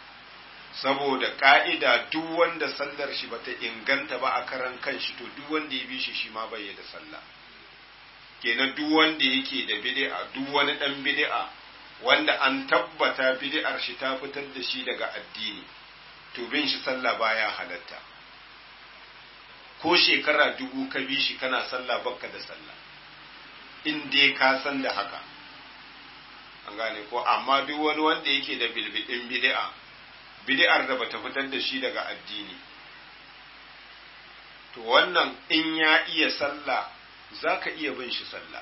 saboda ka'ida duk wanda sallar shi bata inganta ba a karan kanshi, to duk wanda ya bi shi shi ma bai da sallah. Kenan duk wanda yake da bid'a, duk wani dan bid'a wanda an tabbata bid'ar shi ta fitar da shi daga addini, to bin shi sallah baya halatta. Ko shekara 1000 ka bi shi kana sallah bakka da sallah, in dai ka san da haka, an gane ko. Amma duk wani wanda yake da bilbidin bid'ar da bata fitar da shi daga addini, to wannan in ya iya sallah za ka iya bin shi sallah,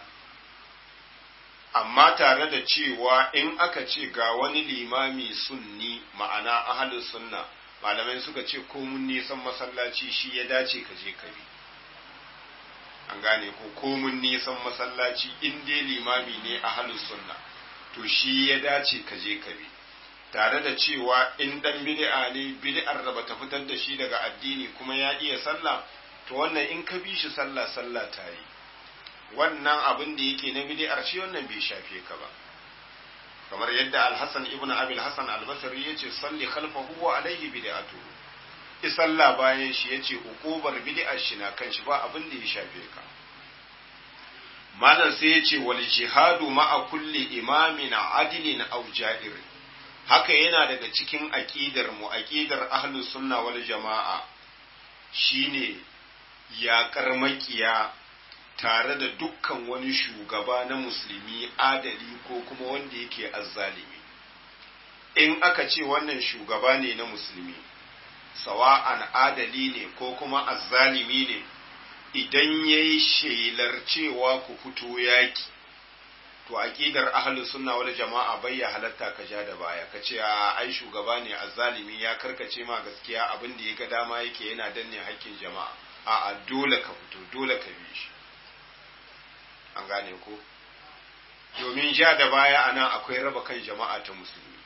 amma tare da cewa in aka ce ga wani limami sunni, ma'ana ahlus sunna, malamai suka ce ko mun nisan masallaci shi ya dace ka je ka bi, an gane ko mun nisan masallaci in dai limami ne ahlus sunna, to shi ya dace ka je ka bi, tare da cewa in dan bid'a ne, bid'ar da bata fitar da shi daga addini kuma ya iya sallah, to wannan in ka bi shi sallah ta yi. Wannan abin da yake na bid'ar shi wannan bai shafe ka ba, kamar yadda Al-Hasan ibn Abi al-Hasan al-Basri yace salli khalfahu wa alayhi bid'atu, isalla bayan shi yace hukubar bid'ar shi na kan shi, ba abin da ya shafe ka. Malam sai yace wal jihadu ma'a kulli imamin adilin aw ja'ir, haka yana daga cikin aqidar mu, aqidar ahlus sunna wal jama'a, shine yaƙar makiya tare da dukkan wani shugaba na musulmi adali ko kuma wanda yake azzalimi. In aka ce wannan shugaba ne na musulmi, sawa'an adali ne ko kuma azzalimi ne, idan ya yi shelar cewa ku fito yaki, to aƙidar ahlus sunna wal jama'a bai ya halatta ka ja da baya ka ce ai shugaba ne azzalimi ya karkace ma gaskiya, abin da ya ga dama yake yana danne haƙƙin jama'a. A'a, dole ka fito, dole ka bi shi. an gane ko domin ja da baya anan akwai raba kan jama'a ta musulmi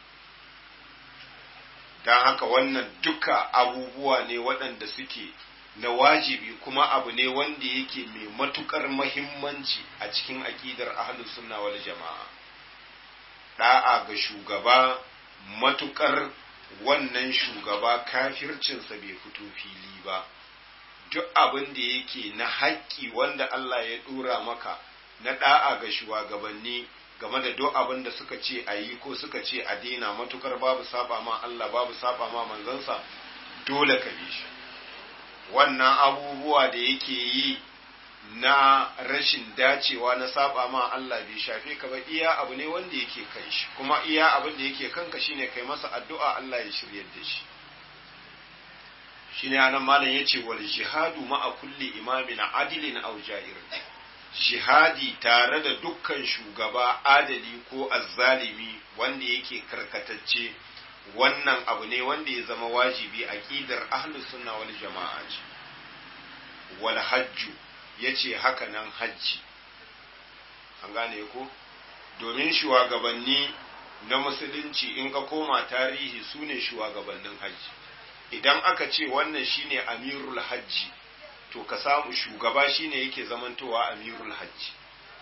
don haka wannan duka abubuwa ne waɗanda suke na wajibi kuma abu ne wanda yake mai matukar mahimmanci a cikin aƙidar ahlus sunna wal jama'a da'a ga shugaba matukar wannan shugaba kafircinsa bai fito fili ba duk abin da yake na haƙƙi wanda Allah ya ɗora maka na da'a ga shugabanni game da duk abin da suka ce a yi ko suka ce a daina matukar babu saba ma Allah babu saba ma manzansa dole ka bi shi wannan abubuwa da yake yi na rashin dacewa na saba ma Allah bai shafe ka ba iya abu ne wanda yake kan shi kuma iya abin da yake kanka shine kai masa addu'a Allah ya shiryar da shi shine anan malam yace wal jihadu ma'a kulli imamin adilin aw ja'ir jihadi tare da dukkan shugaba adali ko azzalimi wanda yake karkatacce wannan abu ne wanda ya zama wajibi aqidar ahlus sunna wal jama'a ce wal hajju yace haka nan hajji an gane ko domin shugabanni na musulunci in ka koma tarihi sune shugabannin hajji idan aka ce wannan shine amirul hajji to ka samu shugaba shine yake zamantowa amirul hajji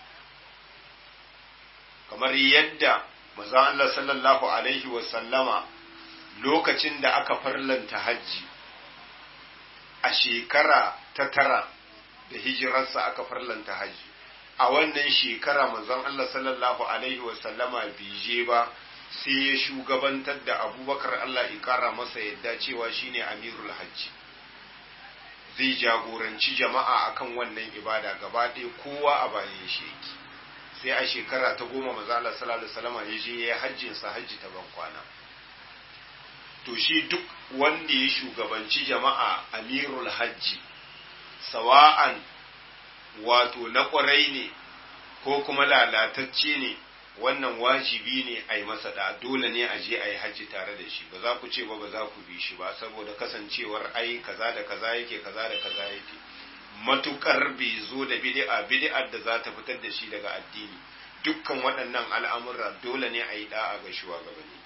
kamar yadda manzon Allah sallallahu alaihi wa sallama lokacin da aka farlanta hajji a shekara ta 9 da hijirarsa aka farlanta hajji a wannan shekara manzon Allah sallallahu alaihi wa sallama bije ba sai ya shugabantar da Abubakar Allah ya kara masa yadda cewa shine amirul hajji zai jagoranci jama'a akan wannan ibada gaba ɗaya kowa a bayan shi yake sai a shekara ta 10 manzo Allah sallallahu alaihi wasallam ya je ya hajjin sa hajji ta ban kwana to shi duk wanda ya shugabanci jama'a amirul hajji sawa'an wato na kwarai ne ko kuma lalatacce ne wannan wajibi ne a yi masa da dole ne a je a yi hajji tare da shi ba za ku ce ba za ku bi shi ba saboda kasancewar ai kaza da kaza yake kaza da kaza yake matukar bai zo da bid'ar da za ta fitar da shi daga addini dukkan waɗannan al'amura dole ne a yi da'a ga shugabanni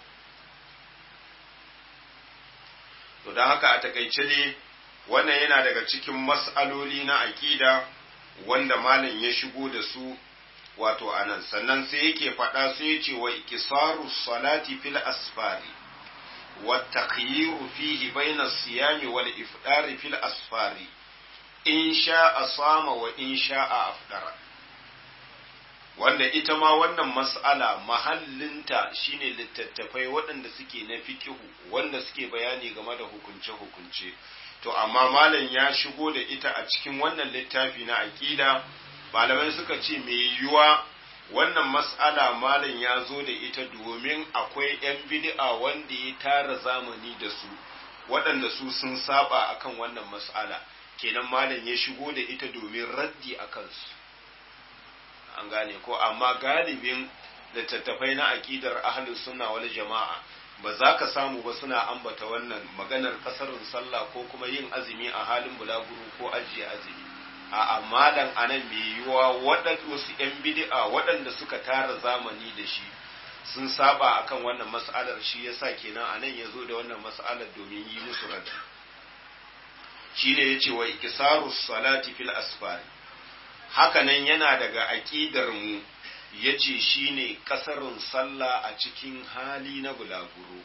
to don haka a takaice ne wannan yana daga cikin mas'aloli na aqida wanda malam ya shigo da su wato anan sannan sai yake faɗa sai ya ce wa ikisaru salati fil asfari wa takhyiru fihi bayna siyami wal ifdari fil asfari in sha'a sama wa in sha'a afdara wanda ita ma wannan mas'ala mahallinta shine littattafai waɗanda suke na fikihu wanda suke bayani game da hukunce-hukunce to amma malam ya shigo da ita a cikin wannan littafi na aqida malamai suka ce mai yiwuwa wannan mas'ala malam ya zo da ita domin akwai 'yan bid'a wanda ya tara zamani da su waɗanda su sun saba akan wannan mas'ala kenan malam ya shigo da ita domin raddi a kansu an gane ko amma galibin littattafai na aƙidar ahlus sunna wal jama'a ba za ka samu ba suna ambata wannan maganar kasarin sallah ko kuma yin azumi a halin bulaguro ko ajiye azumi a amalan anan mai yiwuwa wasu 'yan bid'a waɗanda suka tara zamani da shi sun saba akan wannan mas'alar shi yasa kenan anan ya zo da wannan mas'alar domin yi musu raddi shine yace wa ikisaru salati fil asfari hakanan yana daga aqidar mu yace shine kasarin sallah a cikin hali na bulaguro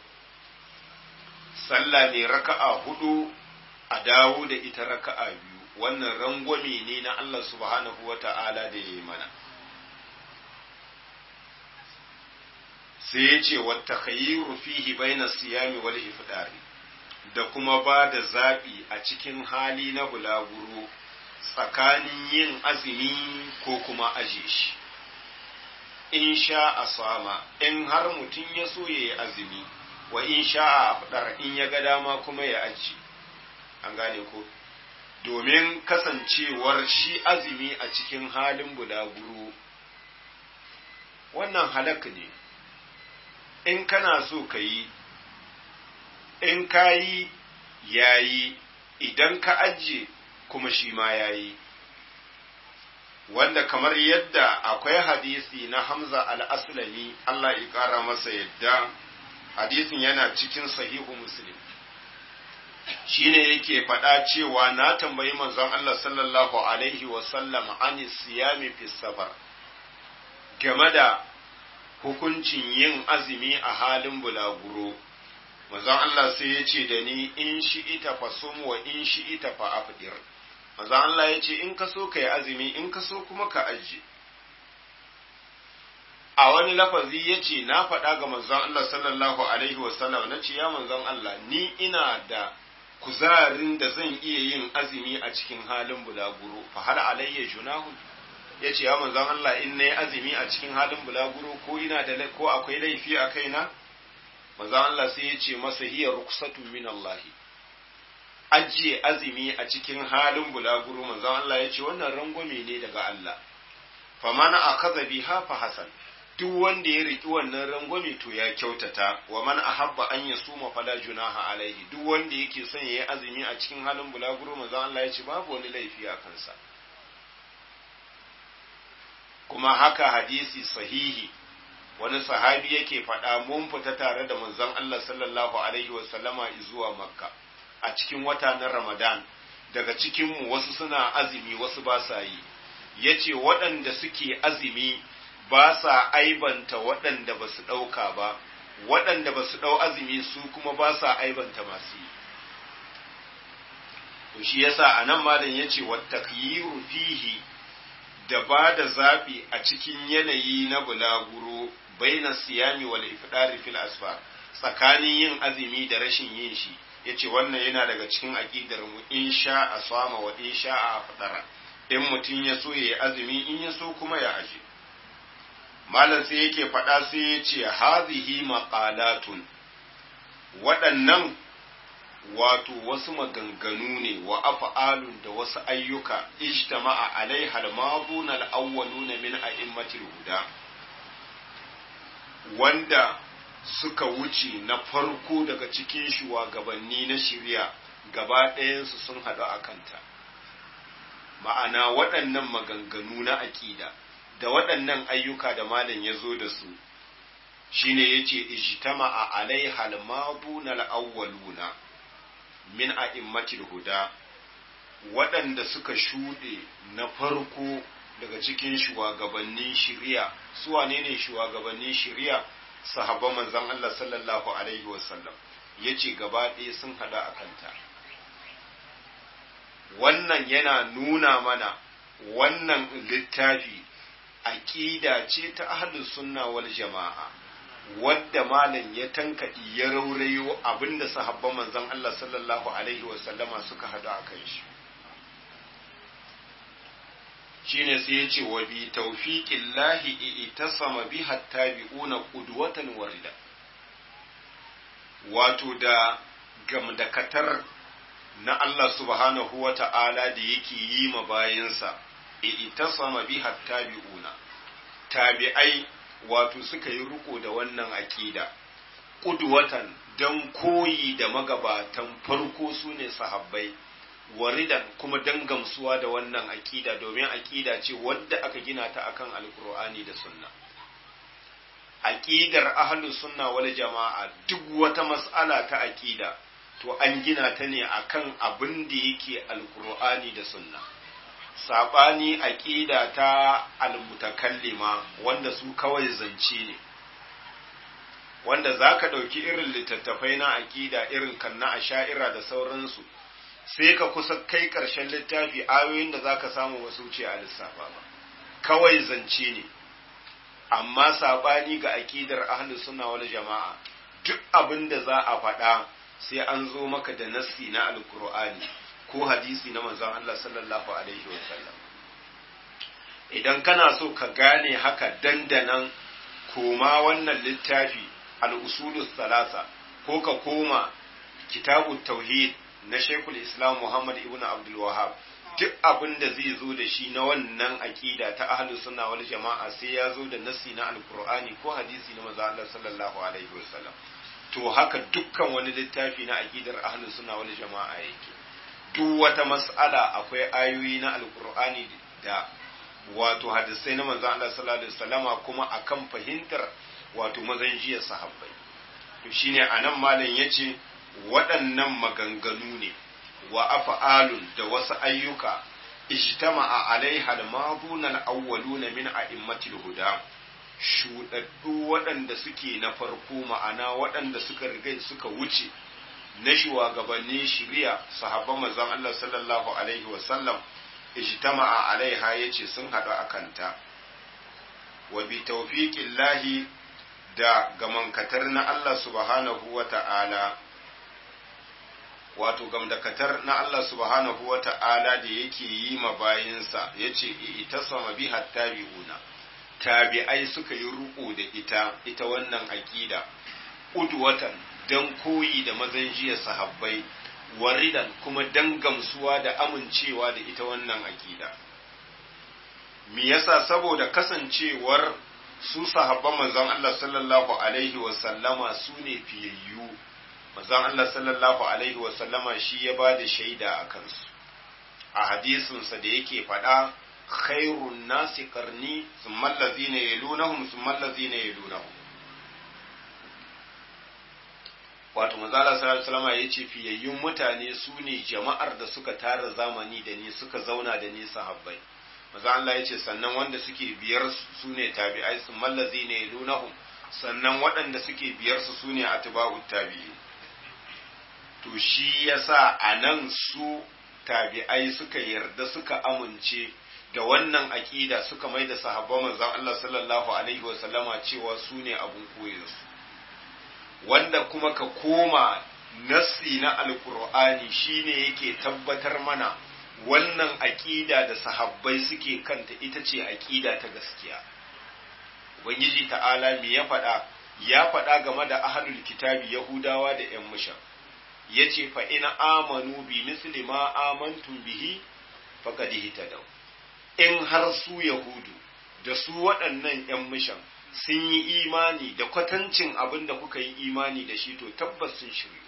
sallah ne raka'a 4 a dawo da ita raka'a 2 wannan rangwame ne na Allah subhanahu wata'ala da yayi mana sai yace wa takhayyiru fihi bayna siyami wal ifdari da kuma ba da zabi a cikin hali na bulaguro tsakanin yin azumi ko kuma aje shi in sha a sama in har mutum ya so ya yi azumi wa in sha a afdar in ya ga dama kuma ya aji an gane ko domin kasancewar shi azumi a cikin halin bulaguro wannan halak ne in kana so ka yi in ka yi yayi idan ka ajiye kuma shi ma ya yi wanda kamar yadda akwai hadisi na Hamza al-Aslami Allah ya ƙara masa yadda hadisin yana cikin sahihu Muslim shine yake faɗa cewa na tambayi manzon Allah sallallahu alaihi wasallam an siyami fi safar game da hukuncin yin azumi a halin bulaguro manzon Allah sai ya ce da ni in shi ita fa sum wa in shi ita fa afdir manzon Allah ya ce in ka so ka yi azumi in ka so kuma ka ajiye a wani lafazi ya ce na faɗa ga manzon Allah sallallahu alaihi wasallam na ce ya manzon Allah ni ina da kuzarin da zan iya yin azumi a cikin halin bulaguro fa hal alayya junahun ya ce ya manzon Allah in na yi azumi a cikin halin bulaguro ko ina da ko akwai laifi a kaina manzon Allah sai ya ce masa hiya ruksatu min Allah ajiye azumi a cikin halin bulaguro manzon Allah ya ce wannan rangwame ne daga Allah fa mana akaza biha fa hasan duk wanda ya riki wannan rangwame to ya kyautata wa man ahabba an yasuma fala junaha alaihi duk wanda yake son yayi azumi a cikin halin bulaguro manzon Allah ya ce babu wani laifi a kansa kuma haka hadisi sahihi wani sahabi yake faɗa mun fita tare da manzon Allah sallallahu alaihi wa sallama zuwa makka a cikin wata na ramadan daga cikin mu wasu suna azumi wasu ba sa yi yace waɗanda suke azumi ba sa aibanta waɗanda ba su ɗauka ba waɗanda ba su ɗau azumi su kuma ba sa aibanta masu yi to shi yasa anan malam yace wattaqyiru fihi da ba da zaɓi a cikin yanayi na bulaguro baina siyami wal ifdari fil asfar tsakanin yin azumi da rashin yin shi yace wannan yana daga cikin aqidar mu in sha asama wa in sha afdara in mutun ya so yayi azumi in ya so kuma ya aje malam sai yake faɗa sai yace hazihi maqalatun waɗannan wato wasu maganganu ne wa af'alun da wasu ayyuka ijtama'a alaiha al-maduna al-awwaluna min a'immatil huda wanda suka wuce na farko daga cikin shugabanni na shari'a gaba ɗayansu sun haɗu a kanta ma'ana waɗannan maganganu na aƙida da waɗannan ayyuka da malam ya zo da su shine yace ijtama'a alaiha al-maduna al-awwaluna min a'immatil huda waɗanda suka shuɗe na farko daga cikin shugabannin shari'a su wane ne shugabannin shari'a sahabban manzon Allah sallallahu alaihi wasallam yace gaba ɗaya sun hada a kanta wannan yana nuna mana wannan littafi aqida ce ta ahlus sunna wal jama'a wadda malam ya tankaɗi ya raurayo abinda sahabban manzon Allah sallallahu alaihi wasallama suka hadu a kan shi shine sai ya ce wa bi tawfiqillahi itasama biha tabi'una qudwatan warida wato da gamdakatar na Allah subhanahu wa ta'ala da yake yi ma bayinsa itasama biha tabi'una tabi'ai wato suka yi riko da wannan aƙida ƙudwatan don koyi da magabatan farko su ne sahabbai waridan kuma don gamsuwa da wannan aƙida domin aƙida ce wadda aka gina ta akan alkur'ani da sunna aƙidar ahlus sunna wal jama'a duk wata mas'ala ta aƙida to an gina ta ne akan abin da yake alkur'ani da sunna saɓani aƙida ta almutakallima wanda su kawai zance ne wanda za ka ɗauki irin littattafai na aƙida irin kan na asha'ira da sauransu sai ka kusa kai ƙarshen littafi ayoyin da za ka samu wasu wuce a lissafa ba kawai zance ne amma saɓani ga aƙidar ahlus sunna wal jama'a duk abin da za a faɗa sai an zo maka da nassi na alkur'ani ko hadisi na manzon Allah sallallahu alaihi wasallam idan kana so ka gane haka dandanan koma wannan littafi al-usulus salasa ko ka koma kitabut tauhid na Sheikhul Islam Muhammad ibn Abdul Wahhab duk abin da zai zo da shi na wannan aqida ta ahlus sunna wal jama'a sai ya zo da nassi na alqur'ani ko hadisi na manzon Allah sallallahu alaihi wasallam to haka dukkan wani littafi na aqidar ahlus sunna wal jama'a yake duk wata mas'ala akwai ayoyi na alkur'ani da wato hadisai na manzon Allah sallallahu alaihi wasallama kuma akan fahimtar wato mazan jiya sahabbai. To shine anan malam yace waɗannan maganganu ne wa af'alun da wasu ayyuka ijtama'a alaiha al-maduna al-awwaluna min a'immatil huda, shudaddu waɗanda suke na farko, ma'ana waɗanda suka riga suka wuce na shugabannin shari'a sahabban manzon Allah sallallahu alaihi wasallam, ijtama'a alaiha yace sun haɗu akanta, wa bi tawfiqillahi da gamankatar na Allah subhanahu wa ta'ala, wato gamdakatar na Allah subhanahu wa ta'ala da yake yi ma bayinsa, ya ce ita sama biha tabi'una, tabi'ai suka yi ruko da ita wannan aƙida, udwatan don koyi da mazan jiya sahabbai, waridan kuma don gamsuwa da amincewa da ita wannan aƙida. Me yasa? Saboda kasancewar su sahabban manzon Allah sallallahu alaihi wasallama su ne fiyayyu, manzon Allah sallallahu alaihi wasallama shi ya ba da shaida a kansu a hadisinsa da yake faɗa, khairun nasi qarni thumma allazina yalunahum thumma allazina yalunahum. Wato manzon Allah sallallahu alaihi wasallama yace fiyayyun mutane su ne jama'ar da suka tara zamani da ni, suka zauna da ni sahabbai. Maza Allah ya ce sannan wanda suke biyar su ne tabi'ai, sun mallazi ne lunahum, sannan waɗanda suke biyar su ne atba'ut tabi'i. To shi yasa a nan su tabi'ai suka yarda suka amince da wannan aƙida, suka mai da sahabban manzon Allah sallallahu alaihi wa sallama cewa su ne abun koyarsu. Wanda kuma ka koma nassi na alkur'ani shine yake tabbatar mana wannan aƙida da sahabbai suke kanta ita ce aƙida ta gaskiya. Ubangiji ta'ala me ya faɗa? Ya faɗa game da ahlul kitabi Yahudawa da ‘yan mushan. Ya ce fa in amanu bi misli ma amantum bihi faqad ihtadaw. In har su Yahudu da su waɗannan ‘yan mushan sun yi imani da kwatancin abin da kuka yi imani da shi, to tabbas sun shiryu.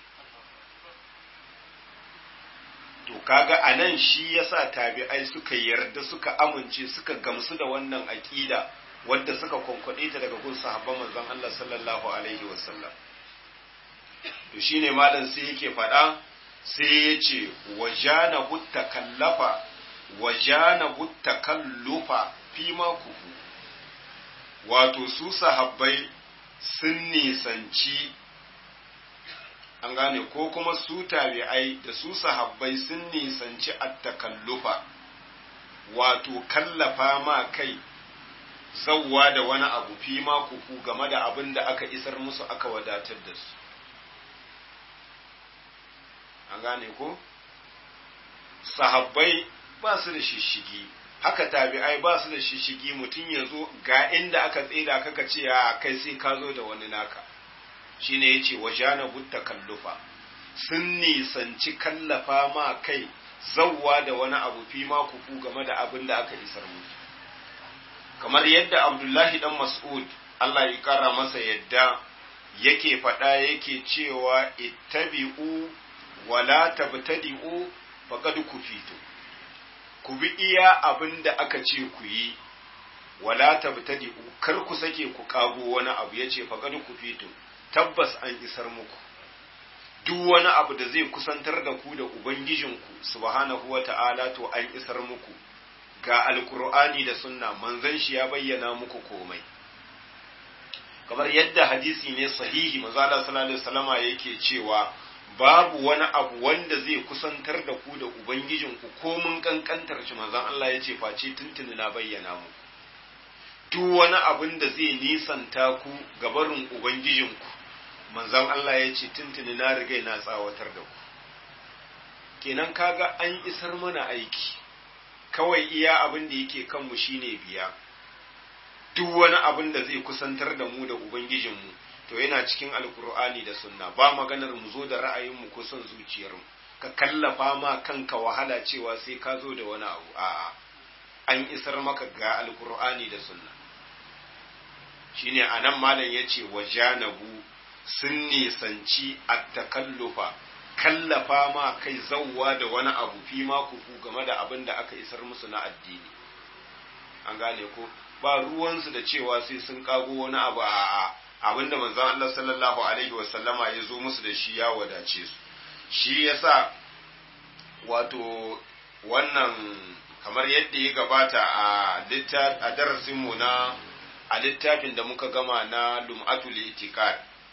To kaga anan shi yasa tabi'ai suka yarda suka amince suka gamsu da wannan aqida wadda suka konkwade ta daga gun sahabban manzon Allah sallallahu alaihi wasallam. To shine malam sai yake faɗa, sai yace wajana buttakallafa wajana buttakallufa fi ma kufu, wato su sahabbai sun nisanci, an gane, ko kuma su tabi'ai da su sahabbai sun nisanci attakallufa, wato kallafa ma kai zawwa da wani abu fi ma kufu game da abin da aka isar musu aka wadatar da su, an gane ko? Sahabbai ba su da shishigi, haka tabi'ai ba su da shishigi, mutum ya zo ga inda aka tseda kaka ce a kai sai ka zo da wani naka. Shine yace wajana butta kallufa, sun nisanci kallafa ma kai zawwa da wani abu fi ma kufu game da abin da aka isar musu. Kamar yadda Abdullahi dan Mas'ud, Allah ya kara masa yadda, yake faɗa yake cewa ittabi'u wala tabtadi'u faqad kufitu, ku bi iya abin da aka ce ku yi, wala tabtadi'u kar ku sake ku kago wani abu, yace faqad kufitu, tabbas an isar muku. Duk wani abu da zai kusantar da ku da Ubangijinku subhanahu wa ta'ala, to an isar muku. Ga Alkur'ani da sunna, manzon shi ya bayyana muku komai. Kamar yadda hadisi ne sahihi, manzo Allah sallallahu alaihi wasallama yake cewa babu wani abu wanda zai kusantar da ku da Ubangijinku ko mun kankantar shi, manzon Allah ya ce face tuntuni na bayyana muku. Duk wani abin da zai nisanta ku ga barin Ubangijinku, manzon Allah ya ce tuntuni na riga na tsawatar da ku. Kenan kaga an isar mana aiki, kawai iya abin da yake kanmu shine biya. Duk wani abin da zai kusantar da mu da Ubangijinmu, to yana cikin Alkur'ani da Sunna, ba maganar mu zo da ra'ayinmu ko son zuciyarmu, ka kallafa ma kanka wahala cewa sai ka zo da wani abu. A'a, an isar maka ga Alkur'ani da Sunna. Shine anan malam yace wajanabu, sun nisanci attakallufa, kallafa ma kai zawwa da wani abu fi ma kufu game da abin da aka isar musu na addini. an gane ko ba ruwansu da cewa sai sun kago wani abu a abinda manzon Allah sallallahu alaihi wasallama ya zo musu da shi ya wadace su. Shi yasa wato wannan kamar yadda ya gabata a darasinmu na a littafin da muka gama na Lum'atul Itiqad,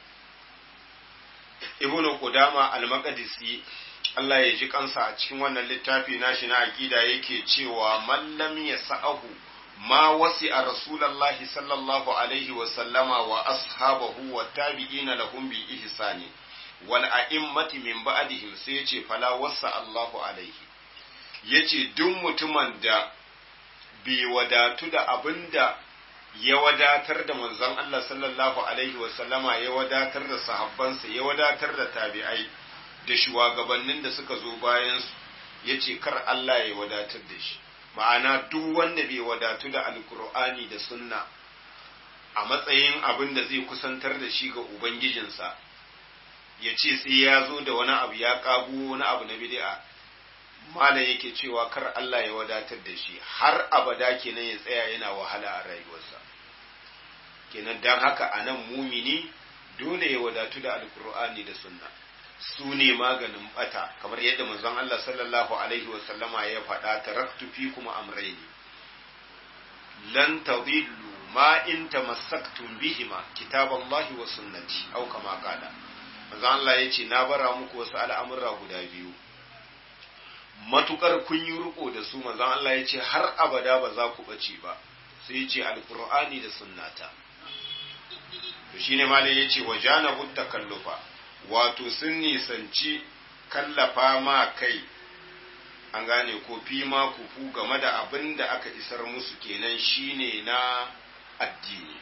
Ibn Qudama al-Maqdisi Allah ya ji kansa a cikin wannan littafi nashi na aqida yake cewa man lam yasa'ahu ma wasi'a rasulullahi sallallahu alaihi wa sallama wa ashabahu wa tabi'ina lahum bi ihsani wal a'immati min ba'dihim, sai yace fala wasa Allahu alaihi, yace duk mutumin da bai wadatu da abinda ya wadatar da manzon Allah sallallahu alaihi wa sallama, ya wadatar da sahabbansa, ya wadatar da tabi'ai da shugabannin da suka zo bayan su, yace kar Allah ya wadatar da shi. Ma'ana duk wanda bai wadatu da alkur'ani da sunna a matsayin abin da zai kusantar da shi ga ubangijinsa, ya ce sai ya zo da wani abu ya kago wani abu na bid'a, malam yake cewa kar Allah ya wadatar da shi har abada kenan ya tsaya yana wahala a rayuwarsa. Kenan dan haka anan mumini dole ya wadatu da alkur'ani da sunna, su ne maganin bata, kamar yadda manzon Allah sallallahu alaihi wa sallama ya faɗa, taraktu fikum amrayni lan tadillu ma in tamassaktum bihima kitaballahi wa sunnati aw kama qala. Manzon Allah yace na bara muku wasu al'amura guda biyu, matukar kun yi riko da su, manzon Allah yace har abada ba za ku bace ba, sai yace alqur'ani da sunnata. To shine malai yace wajanabu takallufa, wato sun nisanci kallafa ma kai, an gane ko fi ma kufu game da abin da aka isar musu, kenan shine na addini.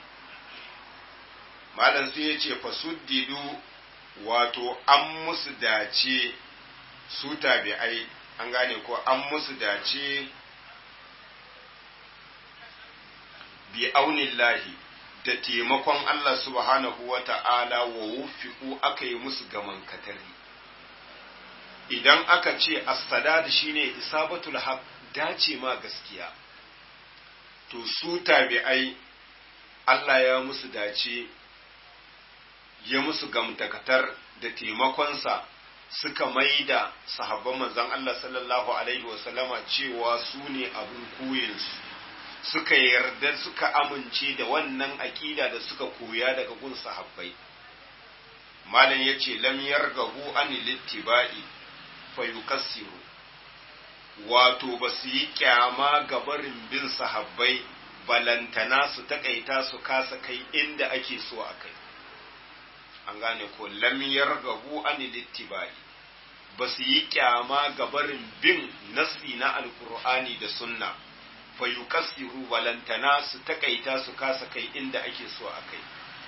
Malam sai ya ce fasuddidu, wato an musu dace su tabi'ai, an gane ko an musu dace bi aunillahi, da taimakon Allah subhanahu wa ta'ala, wa wufiku aka yi musu gaman katari. Idan aka ce as-sadad shine isabatul haq, dace ma gaskiya, to su tabi'ai Allah ya musu dace, ya musu gamtakatar da taimakonsa, suka maida sahabban manzon Allah sallallahu alaihi wasallama cewa su ne abin koyinsu, suka yarda suka amince da wannan aƙida da suka koya daga gun sahabbai. Malam yace lam yargabu an littiba'i fayukassiru, wato ba su yi kyama ga barin bin sahabbai balantana su takaita su kasa kai inda ake so a kai. An gane ko lam yargabu an littiba'i, ba su yi kyama ga barin bin nasi na alkur'ani da sunna, fayukassiru balantana su takaita su kasa kai inda ake so a kai.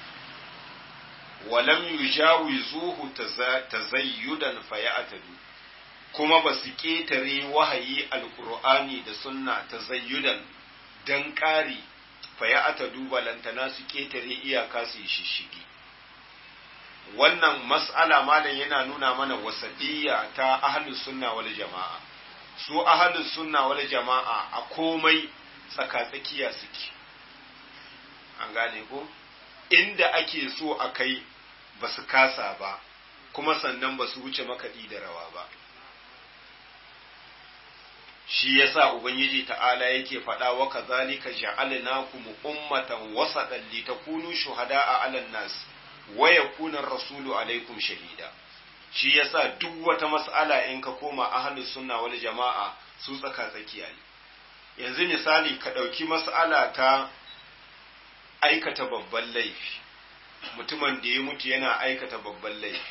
Walam yujawizuhu tazayyudan fayatadu, kuma ba su ketare wahayi alqur'ani da sunna tazayyudan dan ƙari, fayatadu balantana su ketare iyaka su yi shishigi. Wannan mas'ala malam yana nuna mana wasadiyya ta ahlus sunna wal jama'a. Su ahlus sunna wal jama'a a komai tsakatsakiya suke, an gane ko inda ake so a kai ba su kasa ba, kuma sannan ba su wuce makaɗi da rawa ba. Shi yasa ubangiji ta'ala yake faɗa wa kazalika ja'alnakum ummatan wasatan litakunu shuhada'a 'alan nas wa yakuna ar-rasulu 'alaykum shahida. Shi yasa duk wata mas'ala in ka koma ahlus sunna wal jama'a su tsaka tsakiya ne. Yanzu misali ka ɗauki mas'ala ta aikata babban laifi, mutumin da ya mutu yana aikata babban laifi,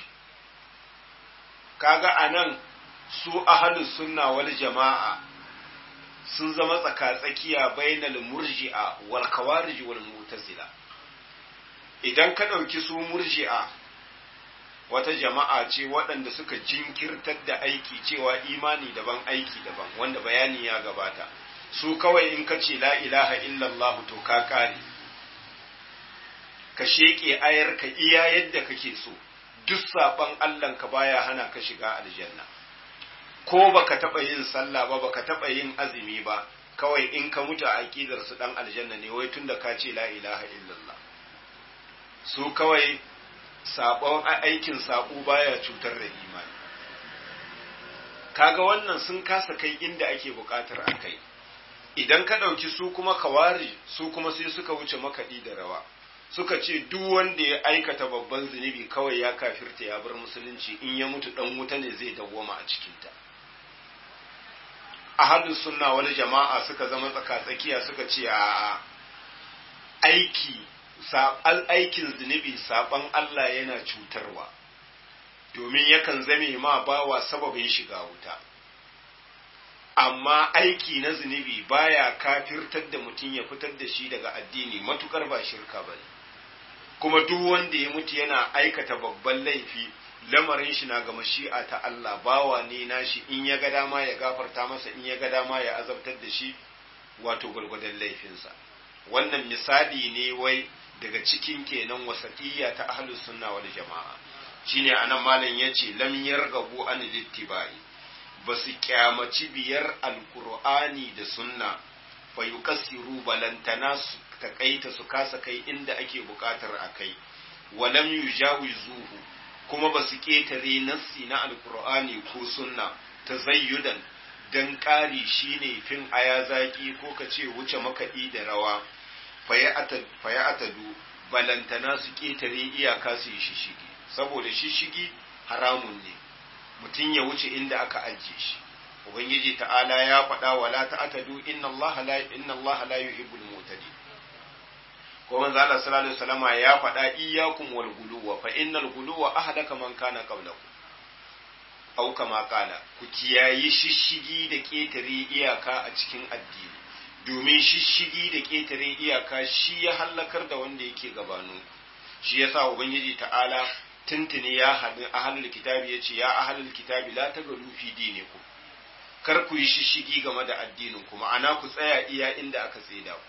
kaga anan su ahlus sunna wal jama'a sun zama tsaka-tsakiya bainal murji'a wal khawarij wal mu'tazila. Idan ka ɗauki su murji'a, wata jama'a ce waɗanda suka jinkirtar da aiki, cewa imani daban aiki daban, wanda bayani ya gabata. Su kawai in ka ce la ilaha illallah to ka kare, ka sheƙe ayar ka iya yadda kake so, duk saɓan Allah ka baya hana ka shiga aljanna. Ko baka taɓa yin sallah ba, baka taɓa yin azumi ba, kawai in ka mutu a aqidar su dan aljanna ne wai tunda ka ce la ilaha illallah. Su kawai sabon aikin sabo baya cutar da imani. Kaga wannan sun kasa kai inda ake bukatar a kai. Idan ka ɗauki su kuma kawari, su kuma sai suka wuce makaɗi da rawa, suka ce duk wanda ya aikata babban zunubi kawai ya kafirta ya bar musulunci, in ya mutu ɗan wuta ne zai dawwama a cikinta. Ahlus sunna wal jama'a suka zama tsaka-tsakiya suka ce a aikin zunubi saban Allah yana cutarwa, domin yakan zame ma bawa sababin shiga wuta. Amma aiki na zunubi baya kafirtar da mutum ya fitar da shi daga addini matukar ba shirka ba ne. Kuma duk wanda ya mutu yana aikata babban laifi, lamarin shi na ga mashi'a ta Allah, bawa ne nashi, in ya ga dama ya gafarta masa, in ya ga dama ya azabtar da shi, wato gwargwadon laifinsa. Wannan misali ne wai daga cikin kenan wasatiyya ta ahlus sunna wal jama'a. Shine anan malam yace lam yargabu an littibai, ba su kyamaci biyar alkur'ani da sunna fa yukassiru balantana su takaita su kasa kai inda ake bukatar a kai, walam yujawizuhu kuma ba su ketare nassi na alkur'ani ko sunna tazayyudan dan ƙari shine fin aya zaki ko ka ce wuce makaɗi da rawa, faya atadu balantana su ketare iyaka su yi shishigi, saboda shishigi haramun ne mutum ya wuce inda aka ajiye shi. Ubangiji ta'ala ya faɗa wala ta'tadu inna Allah la yuhibbul mu'tadin. Ko manzo Allah sallallahu alaihi wasallama ya faɗa iyyakum wal guluwa fa innal guluwa ahlaka man kana qablakum. Au kama kala, ku kiyayi shishigi da ketare iyaka a cikin addini, domin shishigi da ketare iyaka shi ya hallakar da wanda yake gabanu. Shi yasa Ubangiji ta'ala tuntuni ya haɗin ahalul kitabi ya ce ya ahalul kitabi la tagalu fi dinikum, kar ku yi shishigi game da addinin ku, ma'ana ku tsaya iya inda aka tsaida ku.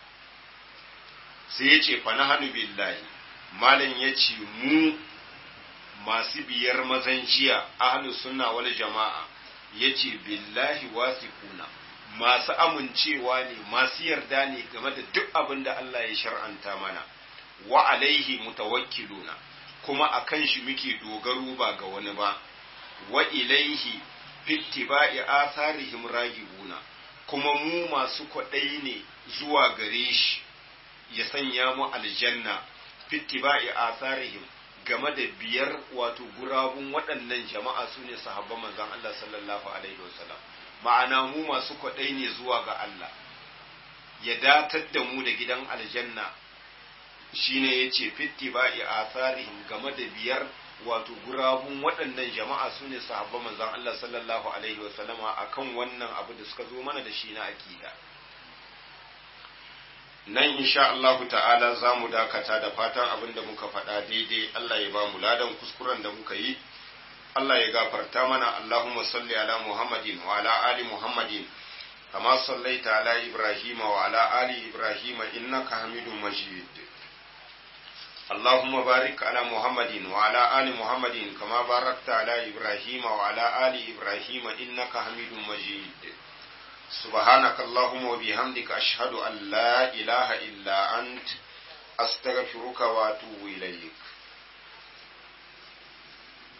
Sai ya ce fa nahnu billahi, malam ya ce mu masu biyar mazan jiya ahlus sunna wal jama'a, ya ce billahi wasiquna, masu amincewa ne, masu yarda ne game da duk abin da Allah ya shar'anta mana, wa alaihi mutawakkiluna, kuma a kan shi muke dogaro ba ga wani ba, wa ilaihi fittiba'i atharihim ragibuna, kuma mu masu kwaɗai ne zuwa gare shi ya sanya mu aljanna, fittiba'i atharihim game da biyar wato gurabun waɗannan jama'a su ne sahabban manzon Allah sallallahu alaihi wasallam. Ma'ana mu masu kwaɗai ne zuwa ga Allah ya datar da mu da gidan aljanna, shine yace fittiba'i atharihim game da biyar wato gurabun waɗannan jama'a su ne sahabban manzon Allah sallallahu alaihi wasallama akan wannan abu da suka zo mana da shi na akida. Nan insha Allah ta'ala za mu dakata da fatan abin da muka faɗa daidai Allah ya ba mu ladan, kuskuren da muka yi Allah ya gafarta mana. Allahumma salli ala Muhammadin wa ala ali Muhammadin kama sallaita ala Ibrahim wa ala ali Ibrahim innaka Hamidum Majid. Allahumma barik ala Muhammadin wa ala ali Muhammadin kama barakta ala Ibrahim wa ala ali Ibrahim innaka Hamidum Majid. سبحانك اللهم وبحمدك أشهد أن لا إله إلا أنت أستغفرك وأتوب إليك.